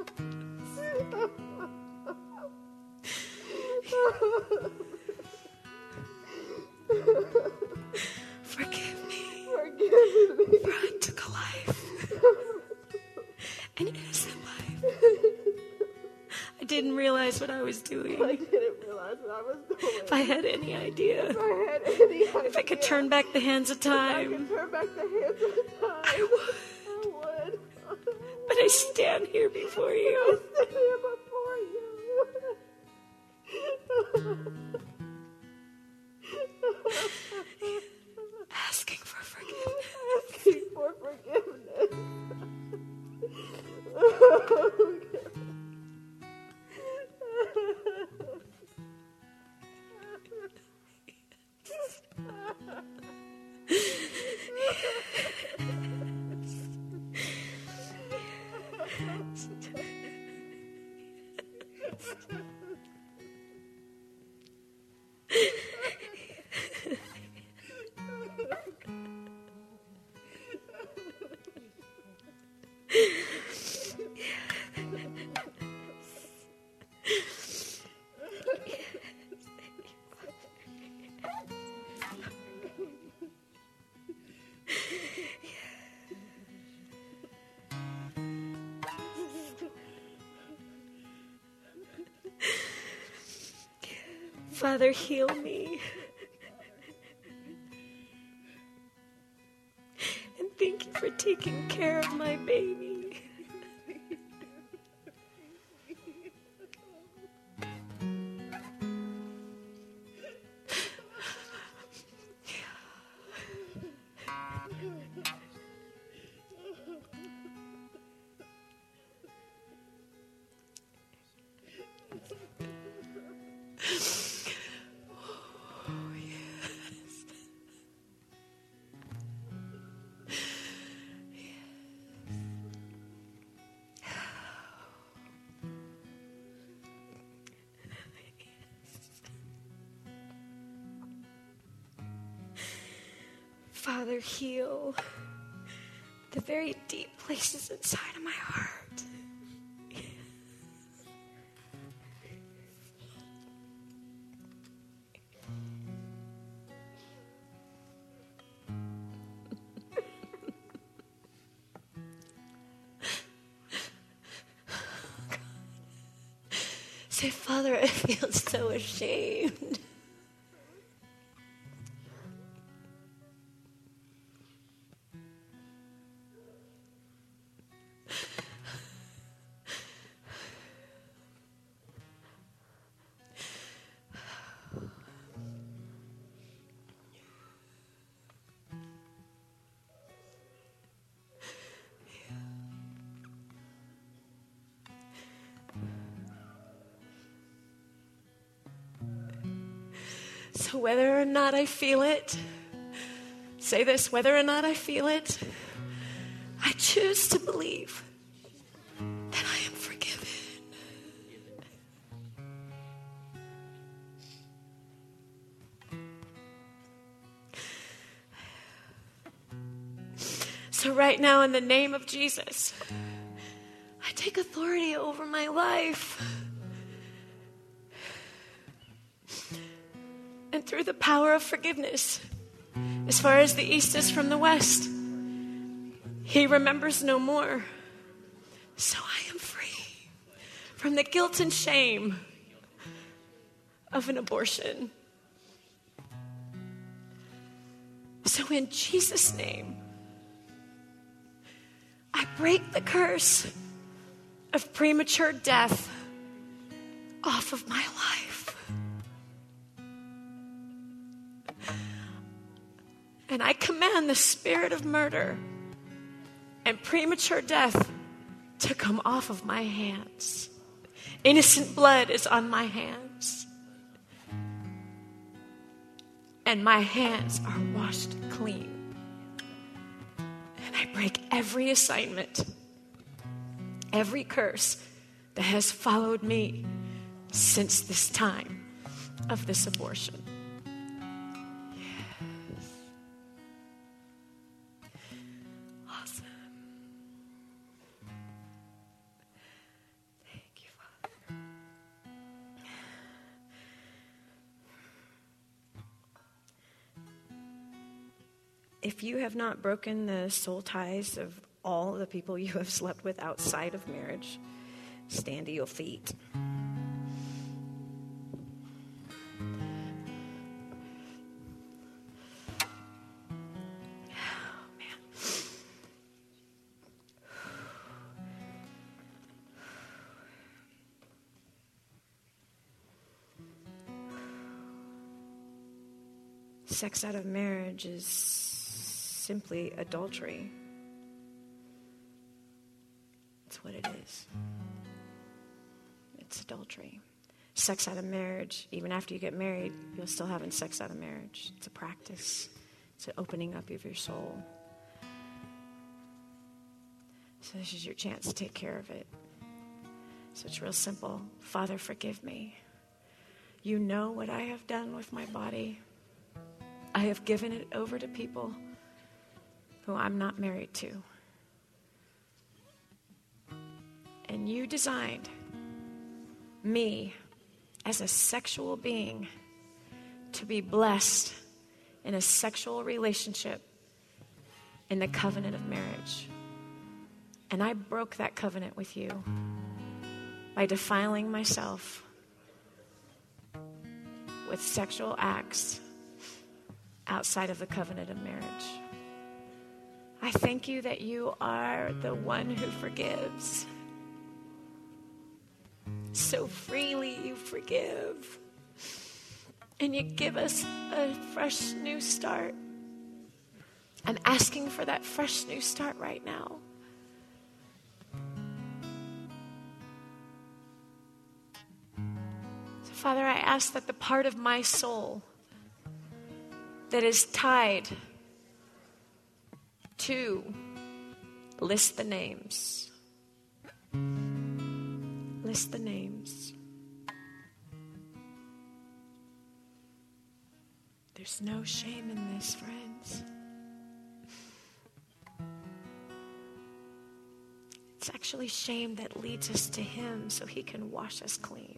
Forgive me. Forgive me. For I took a life. An innocent life. I didn't realize what I was doing. I didn't realize what I was doing. If I had any idea. If I could turn back the hands of I time. could turn back the hands of time. I would. I would. But I stand here before I you. stand here before you. Asking for forgiveness. Asking for forgiveness. Father, heal me. And thank you for taking care of my baby. Father, heal the very deep places inside of my heart. Say, Father, I feel so ashamed. So whether or not I feel it, say this, whether or not I feel it, I choose to believe that I am forgiven. So right now, in the name of Jesus, I take authority over my life. And through the power of forgiveness, as far as the east is from the west, He remembers no more. So I am free from the guilt and shame of an abortion. So in Jesus' name, I break the curse of premature death off of my life. And I command the spirit of murder and premature death to come off of my hands. Innocent blood is on my hands. and my hands are washed clean. And I break every assignment, every curse that has followed me since this time of this abortion. Yes. Awesome. Thank you, Father. If you have not broken the soul ties of all the people you have slept with outside of marriage, stand to your feet. Sex out of marriage is simply adultery. It's what it is. It's adultery. Sex out of marriage, even after you get married, you're still having sex out of marriage. It's a practice. It's an opening up of your soul. So this is your chance to take care of it. So it's real simple. Father, forgive me. You know what I have done with my body. I have given it over to people who I'm not married to. And you designed me as a sexual being to be blessed in a sexual relationship in the covenant of marriage. And I broke that covenant with you by defiling myself with sexual acts outside of the covenant of marriage. I thank you that you are the one who forgives. So freely you forgive. And you give us a fresh new start. I'm asking for that fresh new start right now. So Father, I ask that the part of my soul that is tied to, list the names. List the names. There's no shame in this, friends. It's actually shame that leads us to Him so He can wash us clean.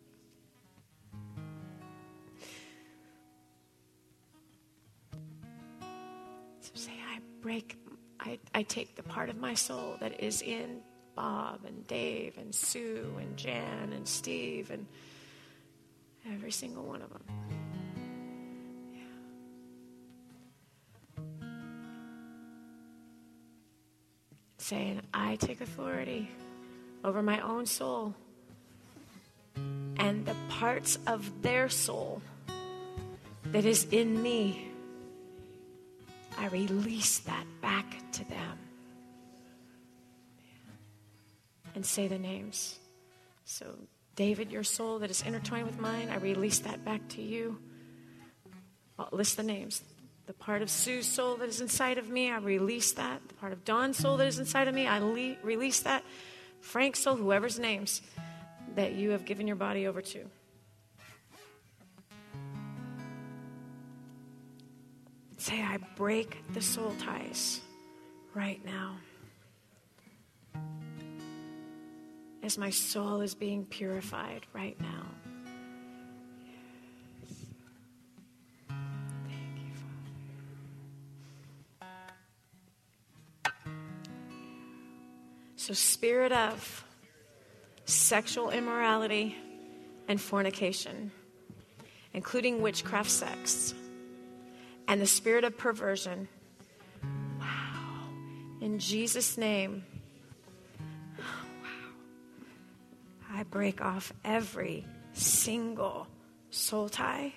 I take the part of my soul that is in Bob and Dave and Sue and Jan and Steve and every single one of them. Yeah. Saying, I take authority over my own soul and the parts of their soul that is in me. I release that back to them. And say the names. So, David, your soul that is intertwined with mine, I release that back to you. I'll list the names. The part of Sue's soul that is inside of me, I release that. The part of Dawn's soul that is inside of me, I release that. Frank's soul, whoever's names that you have given your body over to. Say, I break the soul ties right now. As my soul is being purified right now. Yes. Thank you, Father. So, spirit of sexual immorality and fornication, including witchcraft sex, and the spirit of perversion. Wow. In Jesus' name. Wow. I break off every single soul tie.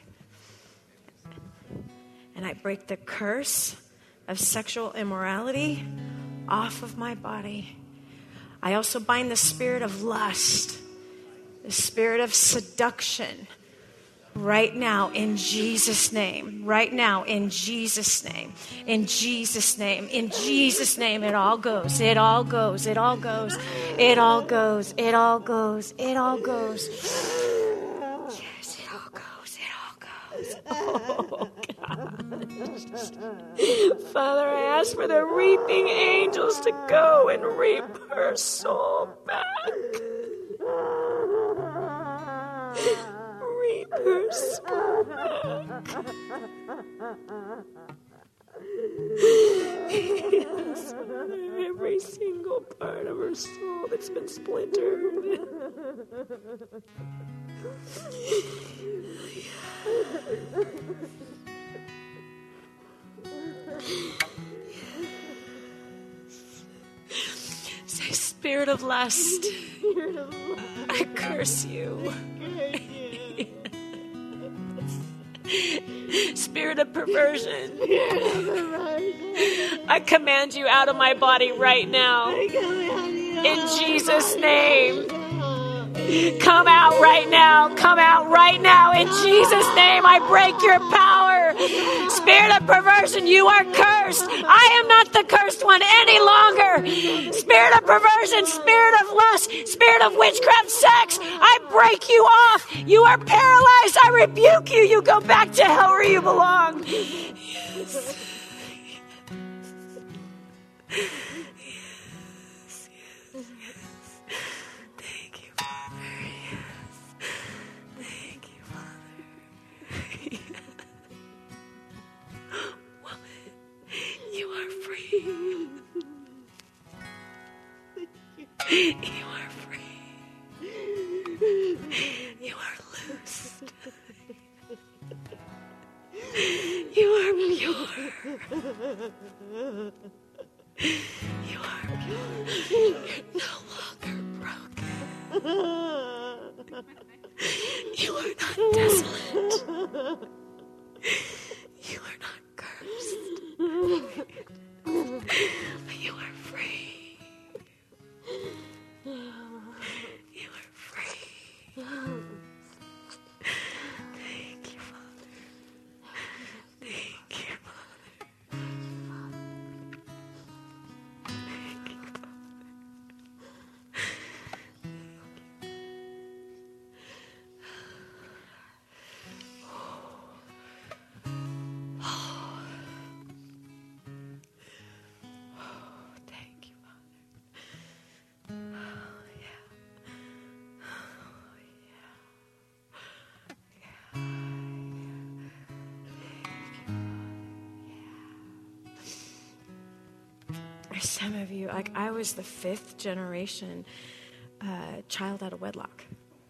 And I break the curse of sexual immorality off of my body. I also bind the spirit of lust, the spirit of seduction Right now, in Jesus' name. Right now, in Jesus' name. In Jesus' name. In Jesus' name, it all goes. It all goes. It all goes. It all goes. It all goes. It all goes. Yes, it all goes. It all goes. Oh, God. Father, I ask for the reaping angels to go and reap her soul back. Reap her soul back. Yes, every single part of her soul that's been splintered. Say, spirit of lust, I curse you. Spirit of perversion, I command you out of my body right now. In Jesus' name. Come out right now. Come out right now. In Jesus' name, I break your power. Spirit of perversion, you are cursed. I am not the cursed one any longer. Spirit of perversion, spirit of lust, spirit of witchcraft, sex, I break you off. You are paralyzed. I rebuke you. You go back to hell where you belong. Yes. You are free. You are loosed. You are pure. You are pure. You're no longer broken. You are not desolate. You are not cursed. But you are free. You are free. Thank you, Father. Thank you, Father. Thank you, Father. Some of you, like I was the 5th generation child out of wedlock.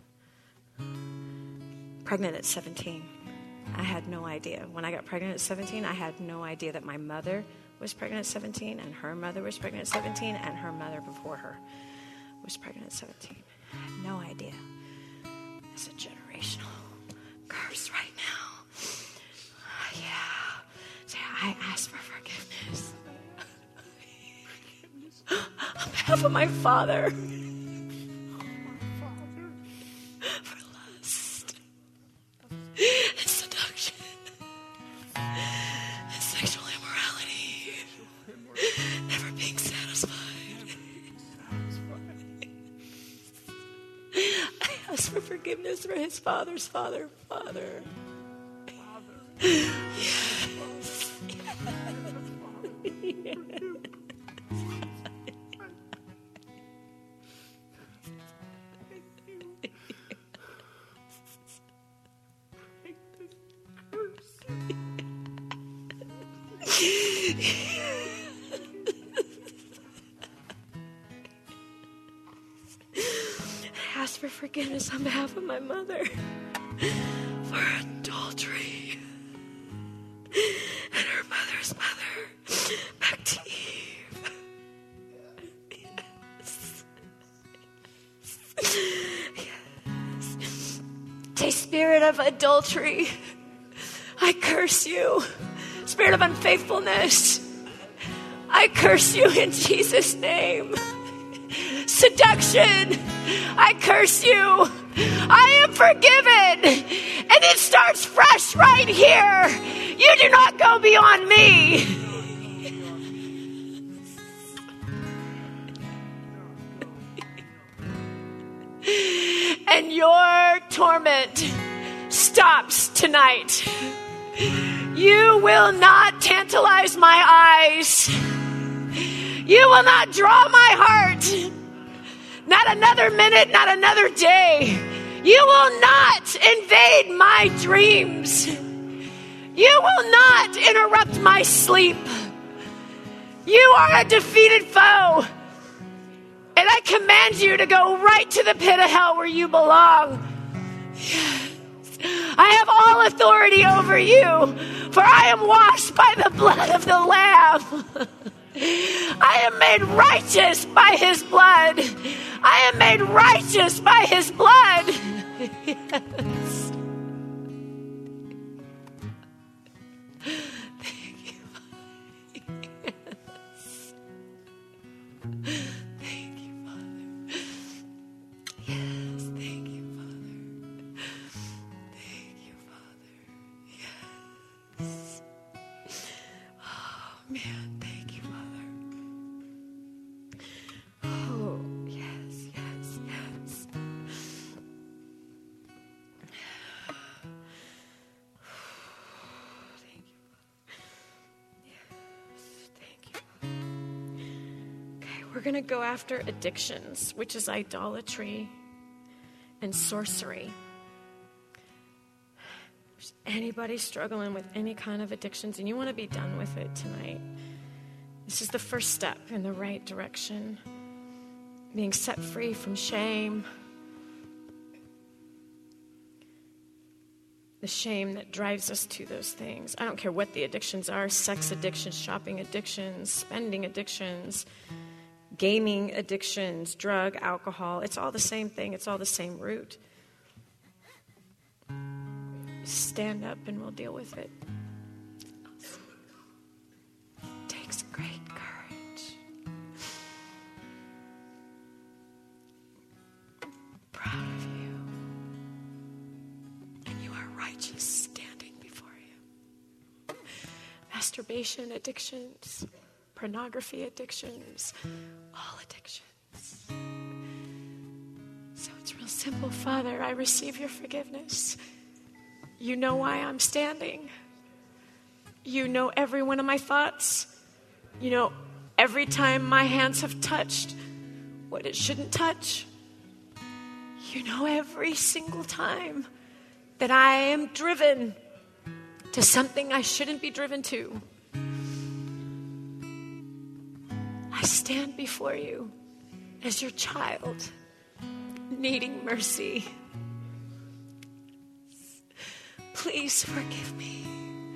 Pregnant at 17. I had no idea. When I got pregnant at 17, I had no idea that my mother was pregnant at 17 and her mother was pregnant at 17 and her mother before her was pregnant at 17. I had no idea. It's a generational curse right now. Yeah. So I ask for forgiveness. On behalf of my father, for lust and seduction and sexual immorality, never being satisfied. I ask for forgiveness for his father's father. Yes. Yes. Ask for forgiveness on behalf of my mother for adultery and her mother's mother back to Eve. Yes. Yes. Say, spirit of adultery, I curse you. Spirit of unfaithfulness, I curse you in Jesus' name. Seduction, I curse you. I am forgiven. And then start right here. You do not go beyond me. And your torment stops tonight. You will not tantalize my eyes. You will not draw my heart. Not another minute, not another day. You will not invade my dreams. You will not interrupt my sleep. You are a defeated foe. And I command you to go right to the pit of hell where you belong. Yes. I have all authority over you, for I am washed by the blood of the Lamb. I am made righteous by his blood. I am made righteous by his blood. Yes. Thank you, Father. Yes. Thank you, Father. Yes, thank you, Father. Thank you, Father. Yes. Oh, man, thank you, Father. Oh, yes, yes, yes. Thank you. Yes, thank you. Okay, we're going to go after addictions, which is idolatry and sorcery. If there's anybody struggling with any kind of addictions and you want to be done with it tonight, this is the first step in the right direction. Being set free from shame. The shame that drives us to those things. I don't care what the addictions are, sex addictions, shopping addictions, spending addictions, gaming addictions, drug, alcohol. It's all the same thing. It's all the same root. Stand up and we'll deal with it. It takes great courage. Proud of you. And you are righteous standing before you. Masturbation addictions, pornography addictions, all addictions. So it's real simple. Father, I receive your forgiveness. You know why I'm standing. You know every one of my thoughts. You know every time my hands have touched what it shouldn't touch. You know every single time that I am driven to something I shouldn't be driven to. I stand before you as your child, needing mercy. Please forgive me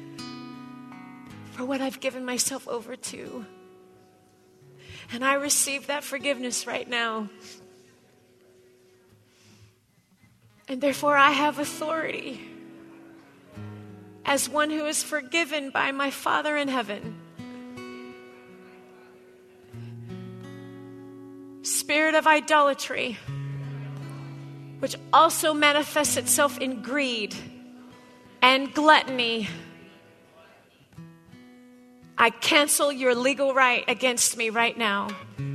for what I've given myself over to. And I receive that forgiveness right now. And therefore I have authority as one who is forgiven by my Father in heaven. Spirit of idolatry, which also manifests itself in greed and gluttony. I cancel your legal right against me right now.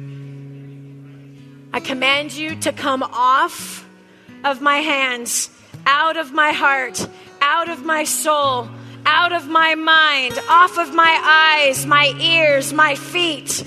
I command you to come off of my hands, out of my heart, out of my soul, out of my mind, off of my eyes, my ears, my feet.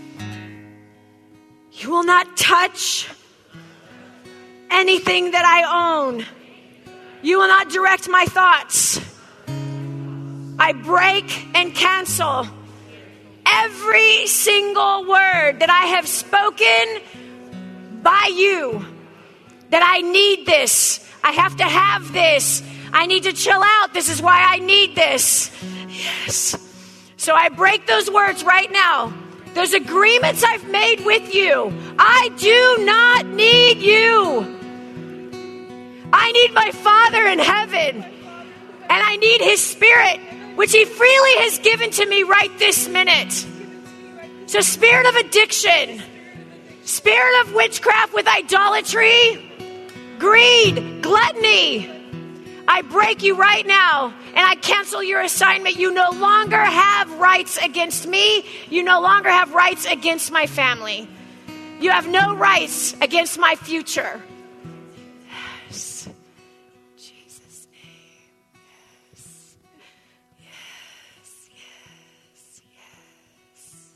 You will not touch anything that I own. You will not direct my thoughts. I break and cancel every single word that I have spoken by you. That I need this. I have to have this. I need to chill out. This is why I need this. Yes. So I break those words right now. Those agreements I've made with you. I do not need you. I need my Father in heaven. And I need his Spirit, which he freely has given to me right this minute. So spirit of addiction, spirit of witchcraft with idolatry, greed, gluttony, I break you right now, and I cancel your assignment. You no longer have rights against me. You no longer have rights against my family. You have no rights against my future. Yes. In Jesus' name. Yes. Yes. Yes. Yes.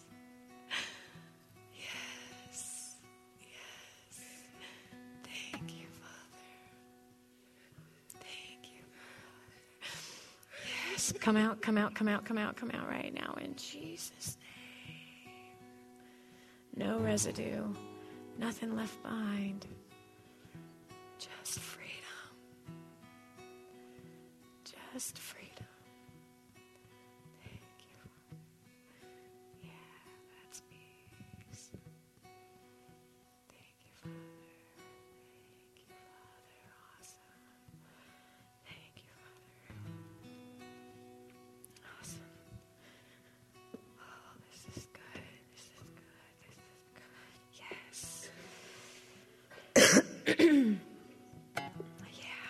Yes. Yes. Thank you, Father. Thank you, Father. Yes. Come out, come out, come out, come out, come out right now in Jesus' name. No residue, nothing left behind. Just freedom. Just freedom. Thank you. Yeah, that's peace. Thank you, Father. Thank you, Father. Awesome. Thank you, Father. Awesome. Oh, this is good. This is good. Yes. Yeah.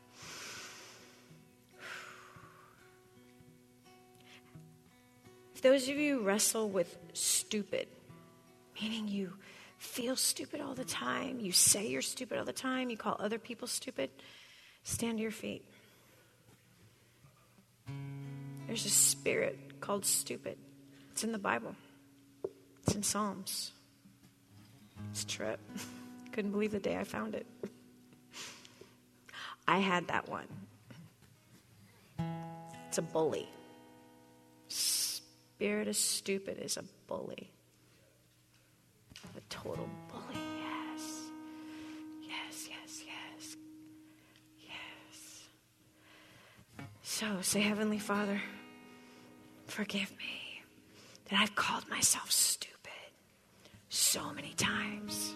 If those of you wrestle with stupid, meaning you feel stupid all the time, you say you're stupid all the time, you call other people stupid, stand to your feet. There's a spirit called stupid. It's in the Bible. It's in Psalms. It's a trip. Couldn't believe the day I found it. I had that one. It's a bully. Spirit of stupid is a bully. A total bully, yes. Yes, yes, yes. Yes. So say, Heavenly Father, forgive me that I've called myself stupid so many times,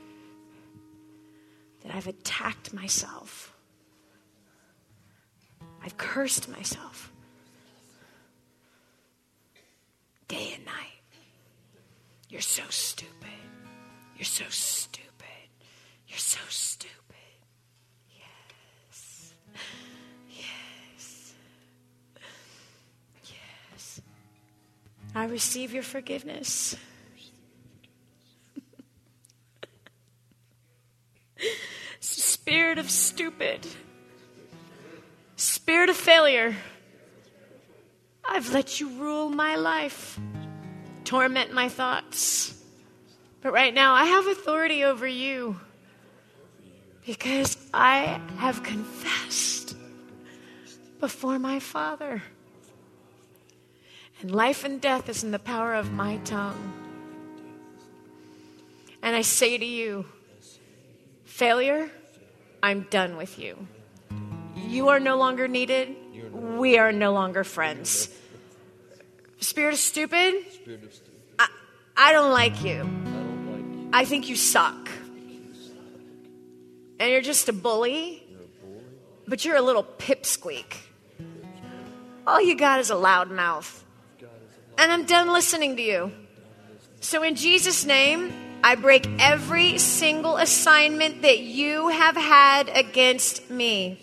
that I've attacked myself. I've cursed myself day and night. You're so stupid. You're so stupid. You're so stupid. Yes. Yes. Yes. I receive your forgiveness. Spirit of stupid. Spirit of failure. I've let you rule my life. Torment my thoughts. But right now I have authority over you because I have confessed before my Father. And life and death is in the power of my tongue. And I say to you, failure, I'm done with you. You are no longer needed. We are no longer friends. Spirit of stupid, I don't like you. I think you suck. And you're just a bully, but you're a little pipsqueak. All you got is a loud mouth. And I'm done listening to you. So in Jesus' name, I break every single assignment that you have had against me.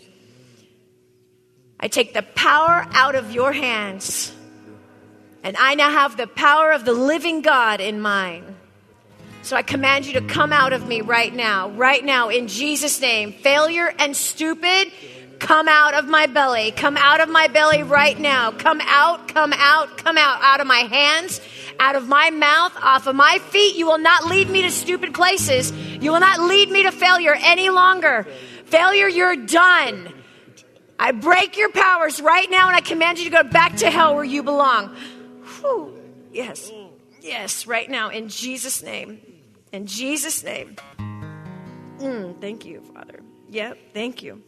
I take the power out of your hands. And I now have the power of the living God in mine. So I command you to come out of me right now, in Jesus' name. Failure and stupid, come out of my belly. Come out of my belly right now. Come out, come out, come out of my hands, out of my mouth, off of my feet. You will not lead me to stupid places. You will not lead me to failure any longer. Failure, you're done. I break your powers right now, and I command you to go back to hell where you belong. Whew. Yes. Yes, right now, in Jesus' name. In Jesus' name. Thank you, Father. Yep, thank you.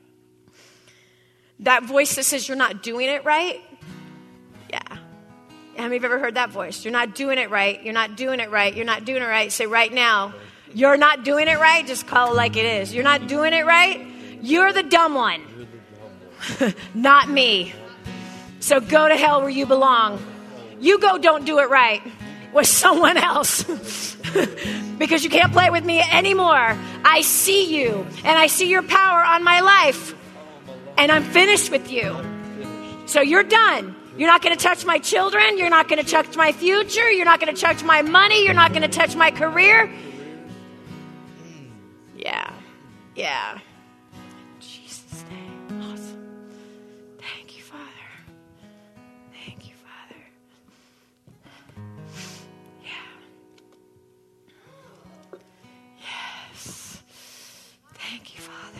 That voice that says you're not doing it right? Yeah. How many of you ever heard that voice? You're not doing it right. You're not doing it right. You're not doing it right. Say right now, you're not doing it right. Just call it like it is. You're not doing it right. You're the dumb one. Not me. So go to hell where you belong. You go don't do it right with someone else. Because you can't play with me anymore. I see you. And I see your power on my life. And I'm finished with you. So you're done. You're not going to touch my children. You're not going to touch my future. You're not going to touch my money. You're not going to touch my career. Yeah. In Jesus' name. Awesome. Thank you, Father. Thank you, Father. Yeah. Yes. Thank you, Father.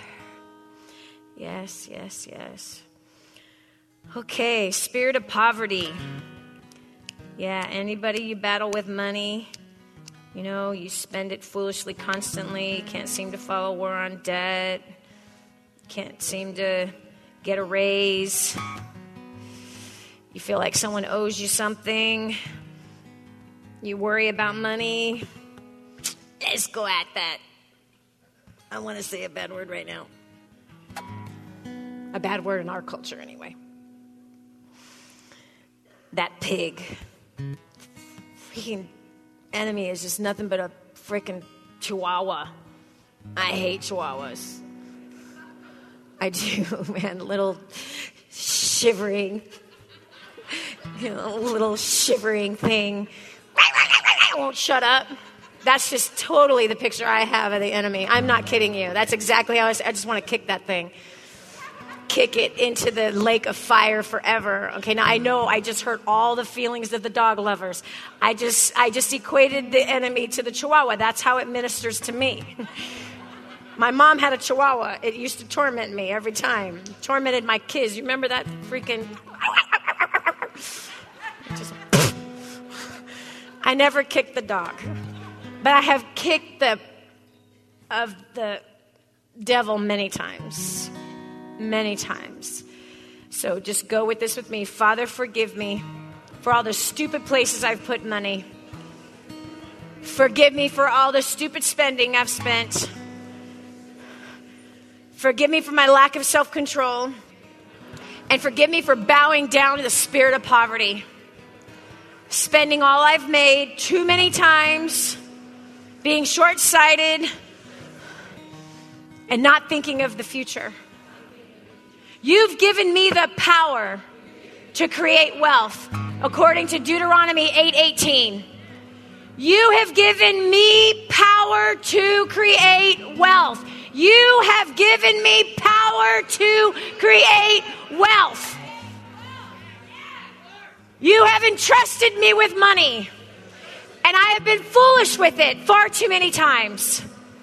Yes. Okay, spirit of poverty. Yeah, anybody you battle with money, you spend it foolishly constantly, can't seem to follow war on debt, can't seem to get a raise, you feel like someone owes you something, you worry about money. Let's go at that. I want to say a bad word right now. A bad word in our culture anyway. That pig. Freaking enemy is just nothing but a freaking chihuahua. I hate chihuahuas. I do, man. Little shivering thing. Won't shut up. That's just totally the picture I have of the enemy. I'm not kidding you. That's exactly how I just want to kick that thing. Kick it into the lake of fire forever. Okay, now I know I just hurt all the feelings of the dog lovers. I just equated the enemy to the chihuahua. That's how it ministers to me. My mom had a chihuahua. It used to torment me every time. Tormented my kids. You remember that freaking... I never kicked the dog. But I have kicked the devil many times. Many times. So just go with this with me. Father, forgive me for all the stupid places I've put money. Forgive me for all the stupid spending I've spent. Forgive me for my lack of self-control. And forgive me for bowing down to the spirit of poverty. Spending all I've made too many times. Being short-sighted. And not thinking of the future. You've given me the power to create wealth, according to Deuteronomy 8:18. You have given me power to create wealth. You have given me power to create wealth. You have entrusted me with money, and I have been foolish with it far too many times.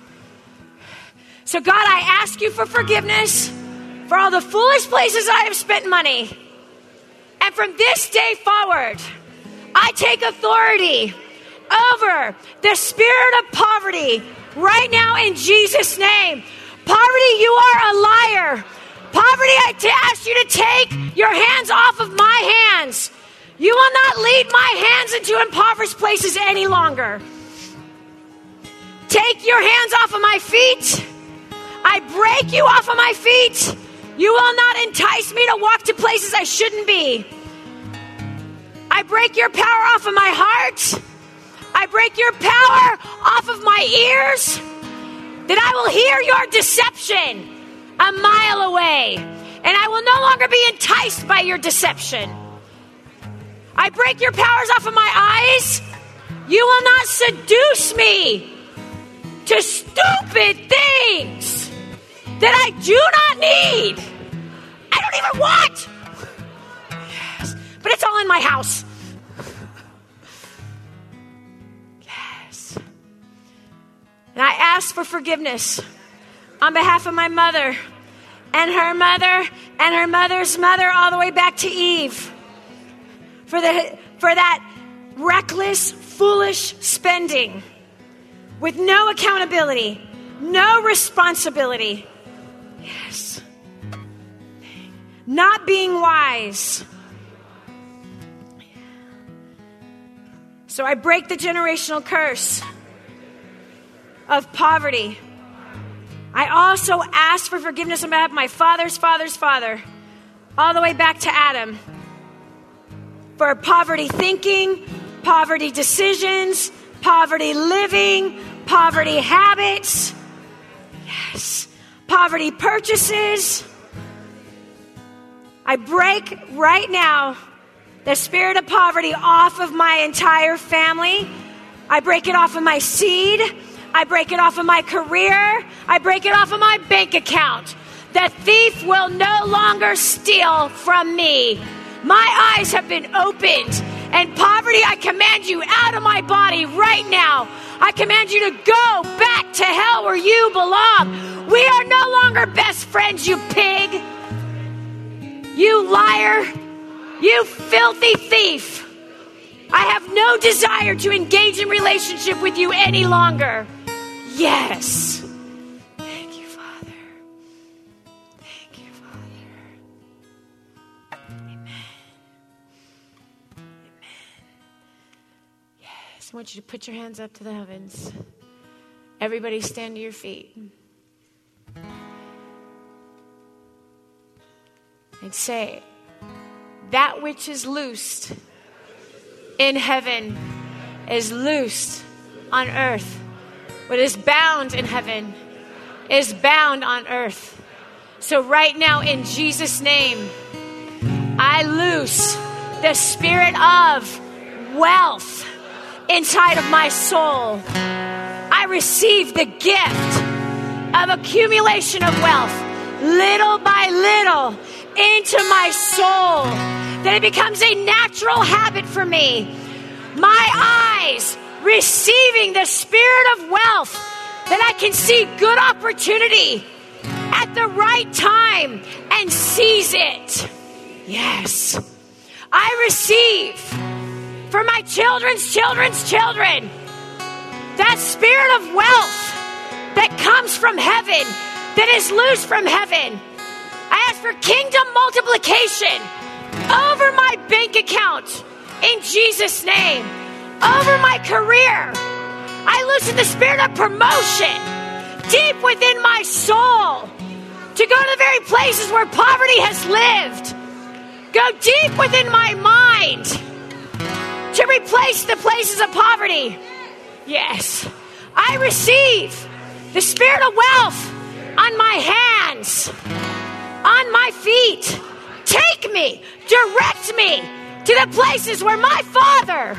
So God, I ask you for forgiveness for all the foolish places I have spent money. And from this day forward, I take authority over the spirit of poverty right now in Jesus' name. Poverty, you are a liar. Poverty, I ask you to take your hands off of my hands. You will not lead my hands into impoverished places any longer. Take your hands off of my feet. I break you off of my feet. You will not entice me to walk to places I shouldn't be. I break your power off of my heart. I break your power off of my ears. That I will hear your deception a mile away. And I will no longer be enticed by your deception. I break your powers off of my eyes. You will not seduce me to stupid things that I do not need. I don't even want. Yes. But it's all in my house. Yes. And I ask for forgiveness on behalf of my mother and her mother and her mother's mother all the way back to Eve. For that reckless, foolish spending with no accountability, no responsibility. Yes. Not being wise. So I break the generational curse of poverty. I also ask for forgiveness on behalf of my father's father's father, all the way back to Adam, for poverty thinking, poverty decisions, poverty living, poverty habits, yes, poverty purchases. I break right now the spirit of poverty off of my entire family. I break it off of my seed. I break it off of my career. I break it off of my bank account. The thief will no longer steal from me. My eyes have been opened. And poverty, I command you out of my body right now. I command you to go back to hell where you belong. We are no longer best friends, you pig. You liar. You filthy thief. I have no desire to engage in relationship with you any longer. Yes. Thank you, Father. Thank you, Father. Amen. Amen. Yes. I want you to put your hands up to the heavens. Everybody stand to your feet. And say, that which is loosed in heaven is loosed on earth. What is bound in heaven is bound on earth. So right now, in Jesus' name, I loose the spirit of wealth inside of my soul. I receive the gift of accumulation of wealth, little by little, into my soul, that it becomes a natural habit for me. My eyes receiving the spirit of wealth, that I can see good opportunity at the right time and seize it. Yes. I receive for my children's children's children that spirit of wealth that comes from heaven, that is loose from heaven. I ask for kingdom multiplication over my bank account in Jesus' name, over my career. I loosen the spirit of promotion deep within my soul to go to the very places where poverty has lived. Go deep within my mind to replace the places of poverty. Yes, I receive the spirit of wealth on my hands, on my feet. Take me, direct me to the places where my Father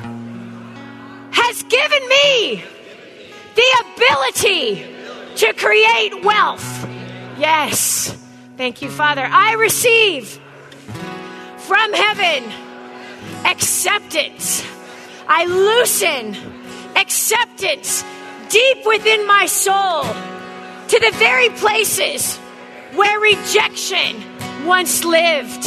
has given me the ability to create wealth. Yes. Thank you, Father. I receive from heaven acceptance. I loosen acceptance deep within my soul to the very places where rejection once lived.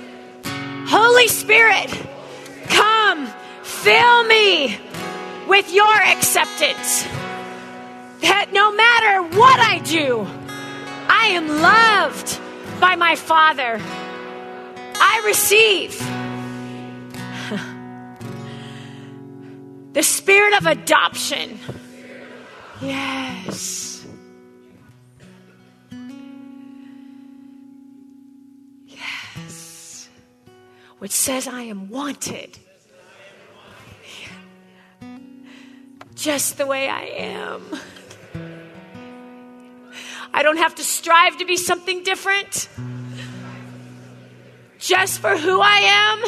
Holy Spirit, come fill me with your acceptance, that no matter what I do, I am loved by my Father. I receive the spirit of adoption. Yes. Yes. Which says I am wanted. Just the way I am. I don't have to strive to be something different. Just for who I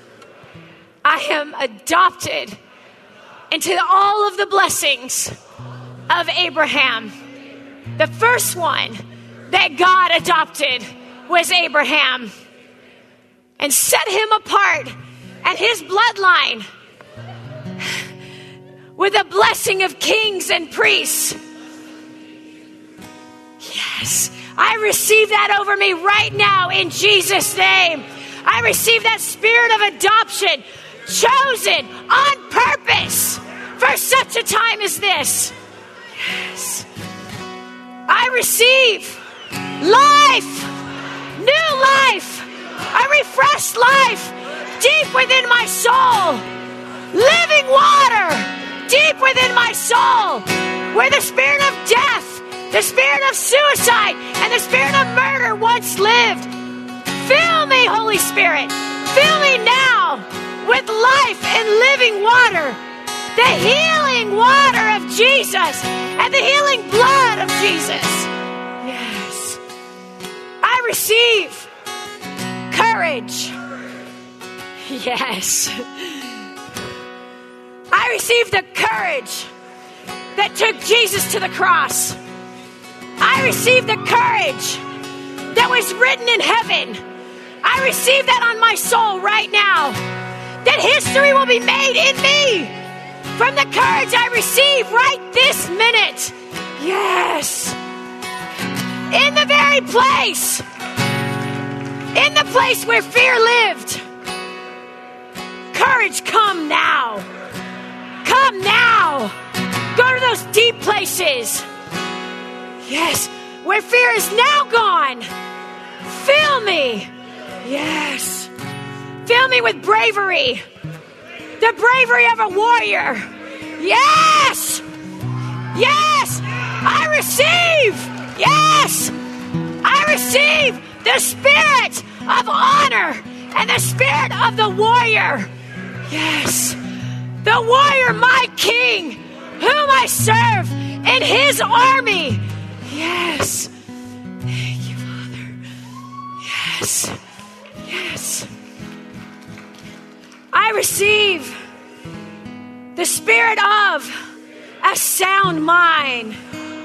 am adopted into all of the blessings of Abraham. The first one that God adopted was Abraham and set him apart and his bloodline with a blessing of kings and priests. Yes, I receive that over me right now in Jesus' name. I receive that spirit of adoption, chosen on purpose for such a time as this. Yes. I receive life, new life, a refreshed life deep within my soul, living water deep within my soul, where the spirit of death, the spirit of suicide, and the spirit of murder once lived. Fill me, Holy Spirit. Fill me now with life and living water, the healing water of Jesus and the healing blood of Jesus. Yes. I receive courage. courage. Yes. I receive the courage that took Jesus to the cross. I receive the courage that was written in heaven. I receive that on my soul right now. That history will be made in me from the courage I receive right this minute. Yes. In the very place. In the place where fear lived. Courage, come now. Come now. Go to those deep places. Yes, where fear is now gone. Fill me. Yes. Fill me with bravery. The bravery of a warrior. Yes. Yes. I receive. Yes. I receive the spirit of honor and the spirit of the warrior. Yes. The warrior, my king, whom I serve in his army. Yes. Thank you, Father. Yes. Yes. I receive the spirit of a sound mind.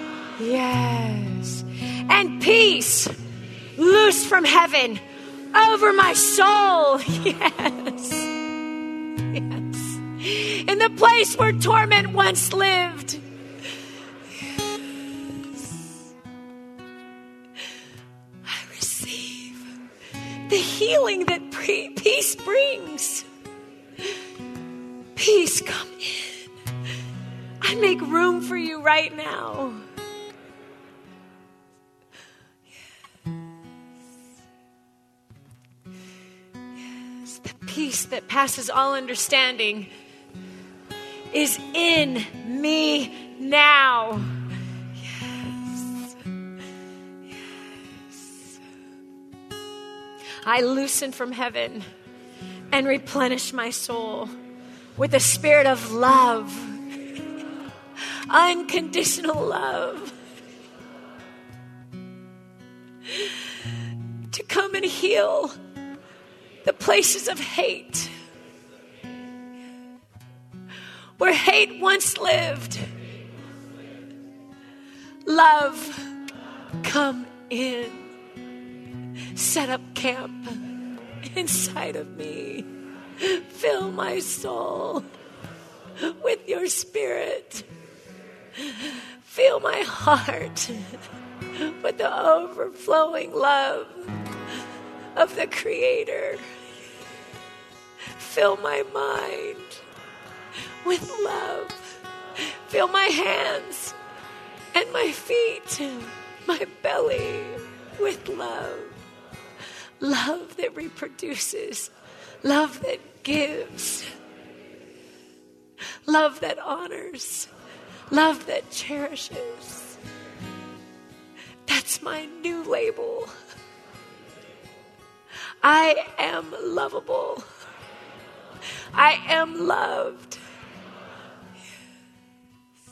Yes. And peace loose from heaven over my soul. Yes. Yes. In the place where torment once lived. Yes. I receive the healing that peace brings. Peace, come in. I make room for you right now. Yes. The peace that passes all understanding is in me now. Yes. Yes. I loosen from heaven and replenish my soul with a spirit of love, unconditional love, to come and heal the places of hate, where hate once lived. Love, come in, set up camp inside of me. Fill my soul with your spirit. Fill my heart with the overflowing love of the Creator. Fill my mind with love. Fill my hands and my feet, my belly with love. Love that reproduces. Love that gives. Love that honors. Love that cherishes. That's my new label. I am lovable. I am loved. Yes.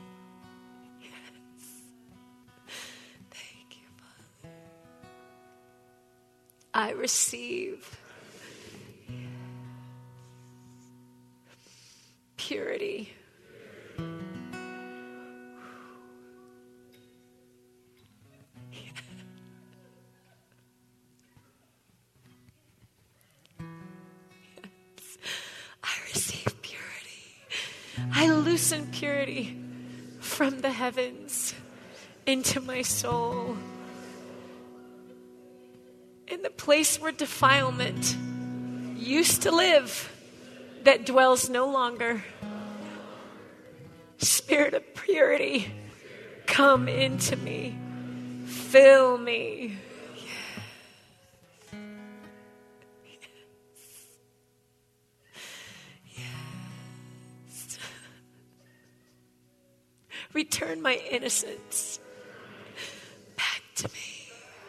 Yes. Thank you, Father. I receive purity. I loosen purity from the heavens into my soul. In the place where defilement used to live, that dwells no longer. Spirit of purity, come into me. Fill me. Return my innocence back to me.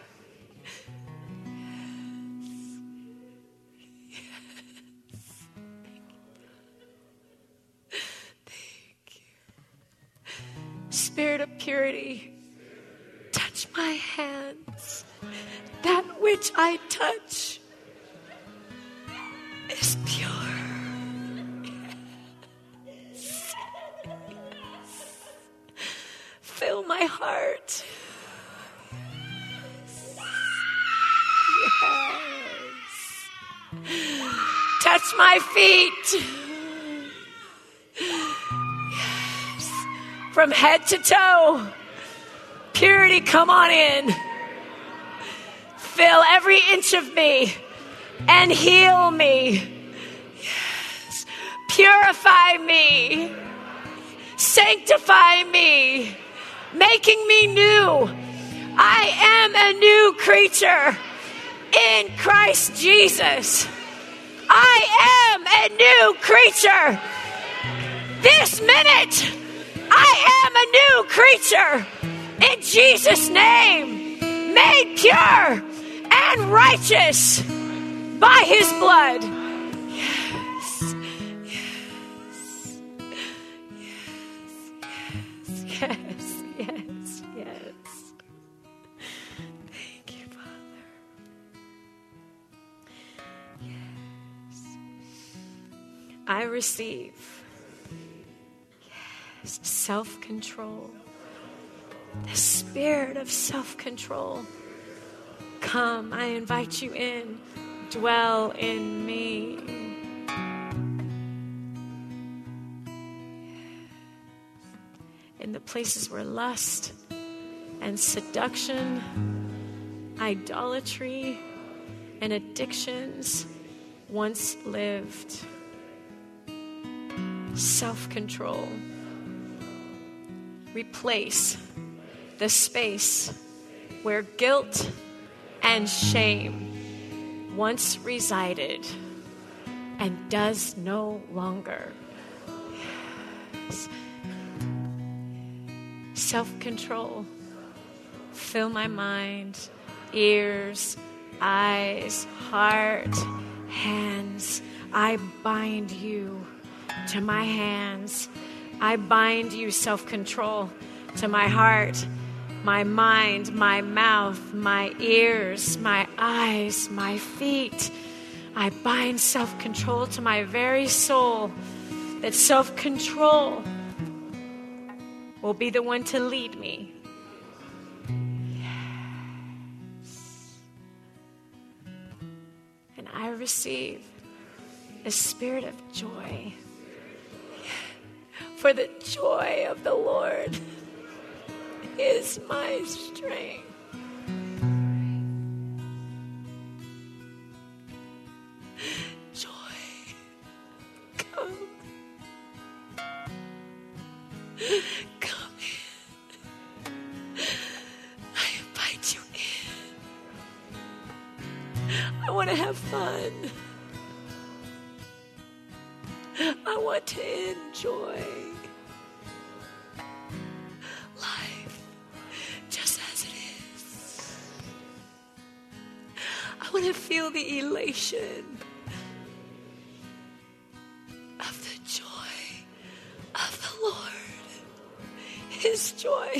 Yes. Yes. Thank you. Spirit of purity, touch my hands. That which I touch is pure. Fill my heart. Yes. Touch my feet. Yes. From head to toe. Purity, come on in. Fill every inch of me and heal me. Yes. Purify me. Sanctify me. Making me new. I am a new creature in Christ Jesus. I am a new creature. This minute, I am a new creature in Jesus' name, made pure and righteous by his blood. Yes, yes, yes, yes, yes, yes. Thank you, Father. Yes. I receive, yes, self-control. The spirit of self-control. Come, I invite you in. Dwell in me. In the places where lust and seduction, idolatry, and addictions once lived. Self-control. Replace the space where guilt and shame once resided and does no longer. Yes. Self-control. Fill my mind, ears, eyes, heart, hands. I bind you to my hands. I bind you, self-control, to my heart, my mind, my mouth, my ears, my eyes, my feet. I bind self-control to my very soul, that self-control will be the one to lead me. Yes. And I receive a spirit of joy. For the joy of the Lord is my strength. Joy, come. Come in. I invite you in. I want to have fun. I want to enjoy life just as it is. I want to feel the elation of the joy of the Lord, his joy.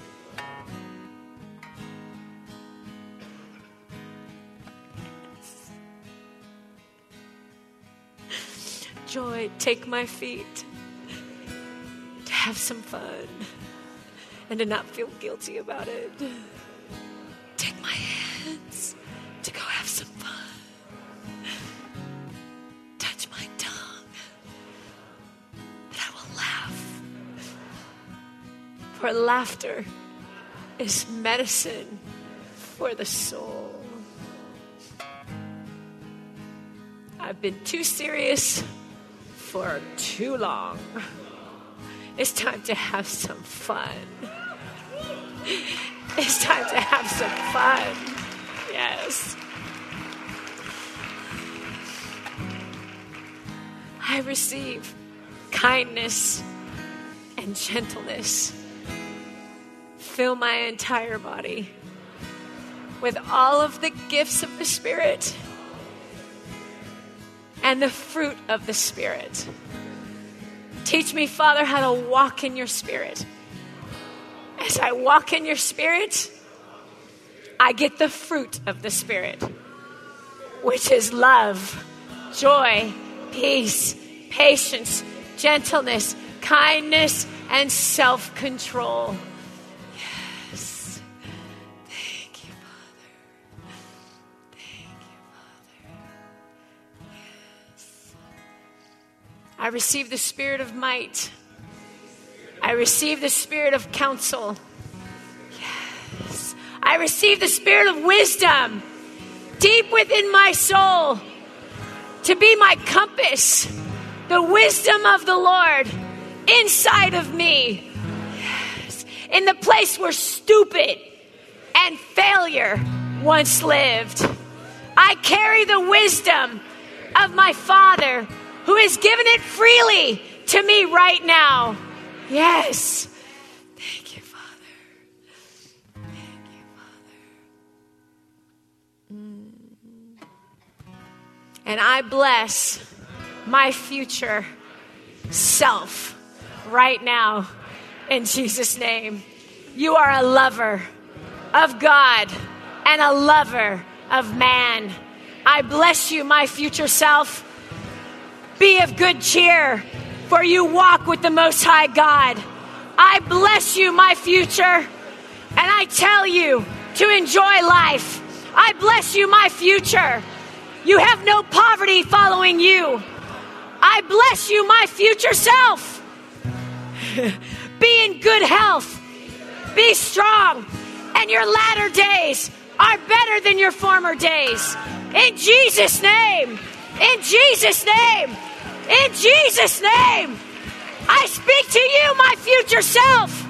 Joy, take my feet to have some fun and to not feel guilty about it. Take my hands to go have some fun. Touch my tongue that I will laugh. For laughter is medicine for the soul. I've been too serious for too long. It's time to have some fun. It's time to have some fun. Yes. I receive kindness and gentleness. Fill my entire body with all of the gifts of the Spirit and the fruit of the Spirit. Teach me, Father, how to walk in your Spirit. As I walk in your Spirit, I get the fruit of the Spirit, which is love, joy, peace, patience, gentleness, kindness, and self-control. Yes. Thank you, Father. Thank you, Father. Yes. I receive the spirit of might. I receive the spirit of counsel. Yes. I receive the spirit of wisdom deep within my soul to be my compass, the wisdom of the Lord inside of me. Yes. In the place where stupid and failure once lived. I carry the wisdom of my Father who has given it freely to me right now. Yes. Thank you, Father. Thank you, Father. And I bless my future self right now in Jesus' name. You are a lover of God and a lover of man. I bless you, my future self. Be of good cheer, for you walk with the Most High God. I bless you, my future, and I tell you to enjoy life. I bless you, my future. You have no poverty following you. I bless you, my future self. Be in good health. Be strong, and your latter days are better than your former days. In Jesus' name, in Jesus' name, in Jesus' name, I speak to you, my future self.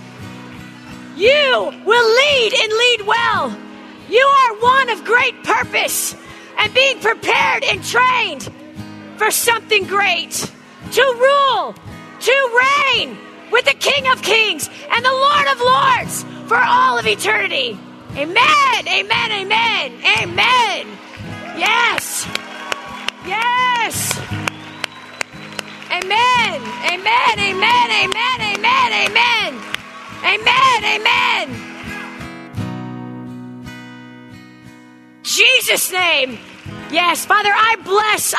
You will lead and lead well. You are one of great purpose and being prepared and trained for something great. To rule, to reign with the King of Kings and the Lord of Lords for all of eternity. Amen, amen, amen, amen. Yes, yes. Amen, amen, amen, amen, amen, amen. Amen, amen. Jesus' name. Yes, Father, I bless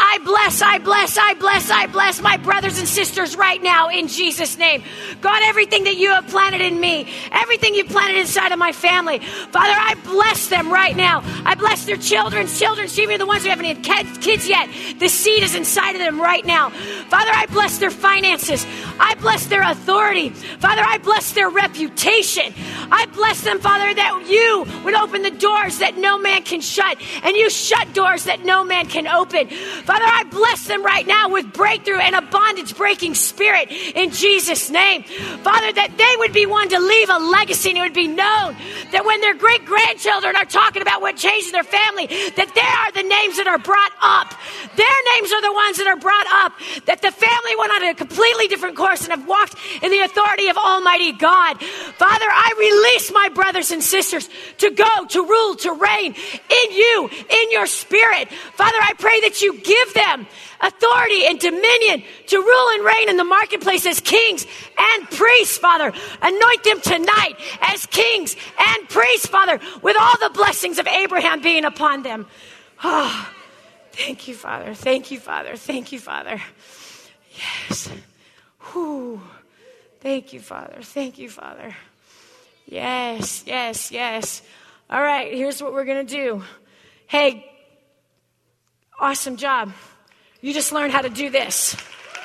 my brothers and sisters right now in Jesus' name. God, everything that you have planted in me, everything you've planted inside of my family, Father, I bless them right now. I bless their children, even the ones who haven't had kids yet. The seed is inside of them right now. Father, I bless their finances. I bless their authority. Father, I bless their reputation. I bless them, Father, that you would open the doors that no man can shut, and you shut doors that no man can open. Father, I bless them right now with breakthrough and a bondage-breaking spirit in Jesus' name. Father, that they would be one to leave a legacy, and it would be known that when their great-grandchildren are talking about what changed in their family, that they are the names that are brought up. Their names are the ones that are brought up, that the family went on a completely different course and have walked in the authority of Almighty God. Father, I release my brothers and sisters to go, to rule, to reign in you, in your spirit. Father, I pray that you give them authority and dominion to rule and reign in the marketplace as kings and priests, Father. Anoint them tonight as kings and priests, Father, with all the blessings of Abraham being upon them. Oh, thank you, Father. Thank you, Father. Thank you, Father. Yes. Whew. Thank you, Father. Thank you, Father. Yes, yes, yes. All right, here's what we're going to do. Hey, awesome job. You just learned how to do this.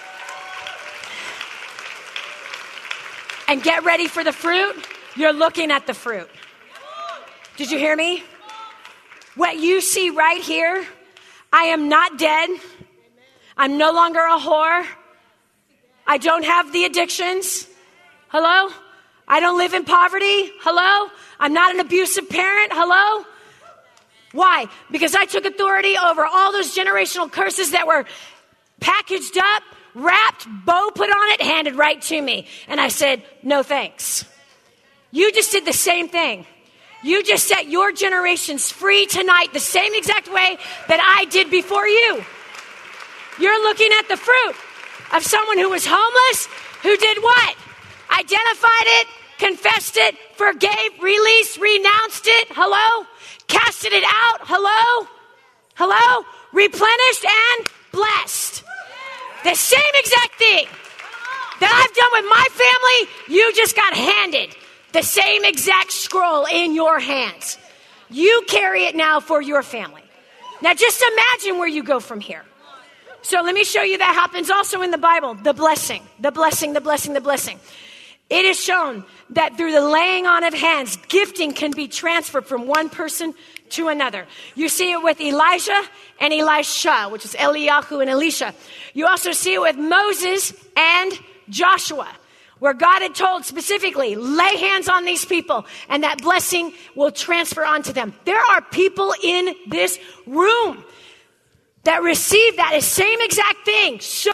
And get ready for the fruit. You're looking at the fruit. Did you hear me? What you see right here, I am not dead. I'm no longer a whore. I don't have the addictions. Hello? I don't live in poverty. Hello? I'm not an abusive parent. Hello? Why? Because I took authority over all those generational curses that were packaged up, wrapped, bow put on it, handed right to me. And I said, no thanks. You just did the same thing. You just set your generations free tonight the same exact way that I did before you. You're looking at the fruit of someone who was homeless, who did what? Identified it, confessed it, forgave, released, renounced it. Hello? Casted it out. Hello? Hello? replenished, and blessed. The same exact thing that I've done with my family, you just got handed the same exact scroll in your hands. You carry it now for your family. Now just imagine where you go from here. So let me show you that happens also in the Bible. The blessing, the blessing, the blessing, the blessing. It is shown that through the laying on of hands, gifting can be transferred from one person to another. You see it with Elijah and Elisha, which is Eliyahu and Elisha. You also see it with Moses and Joshua, where God had told specifically, lay hands on these people and that blessing will transfer onto them. There are people in this room that receive that same exact thing. So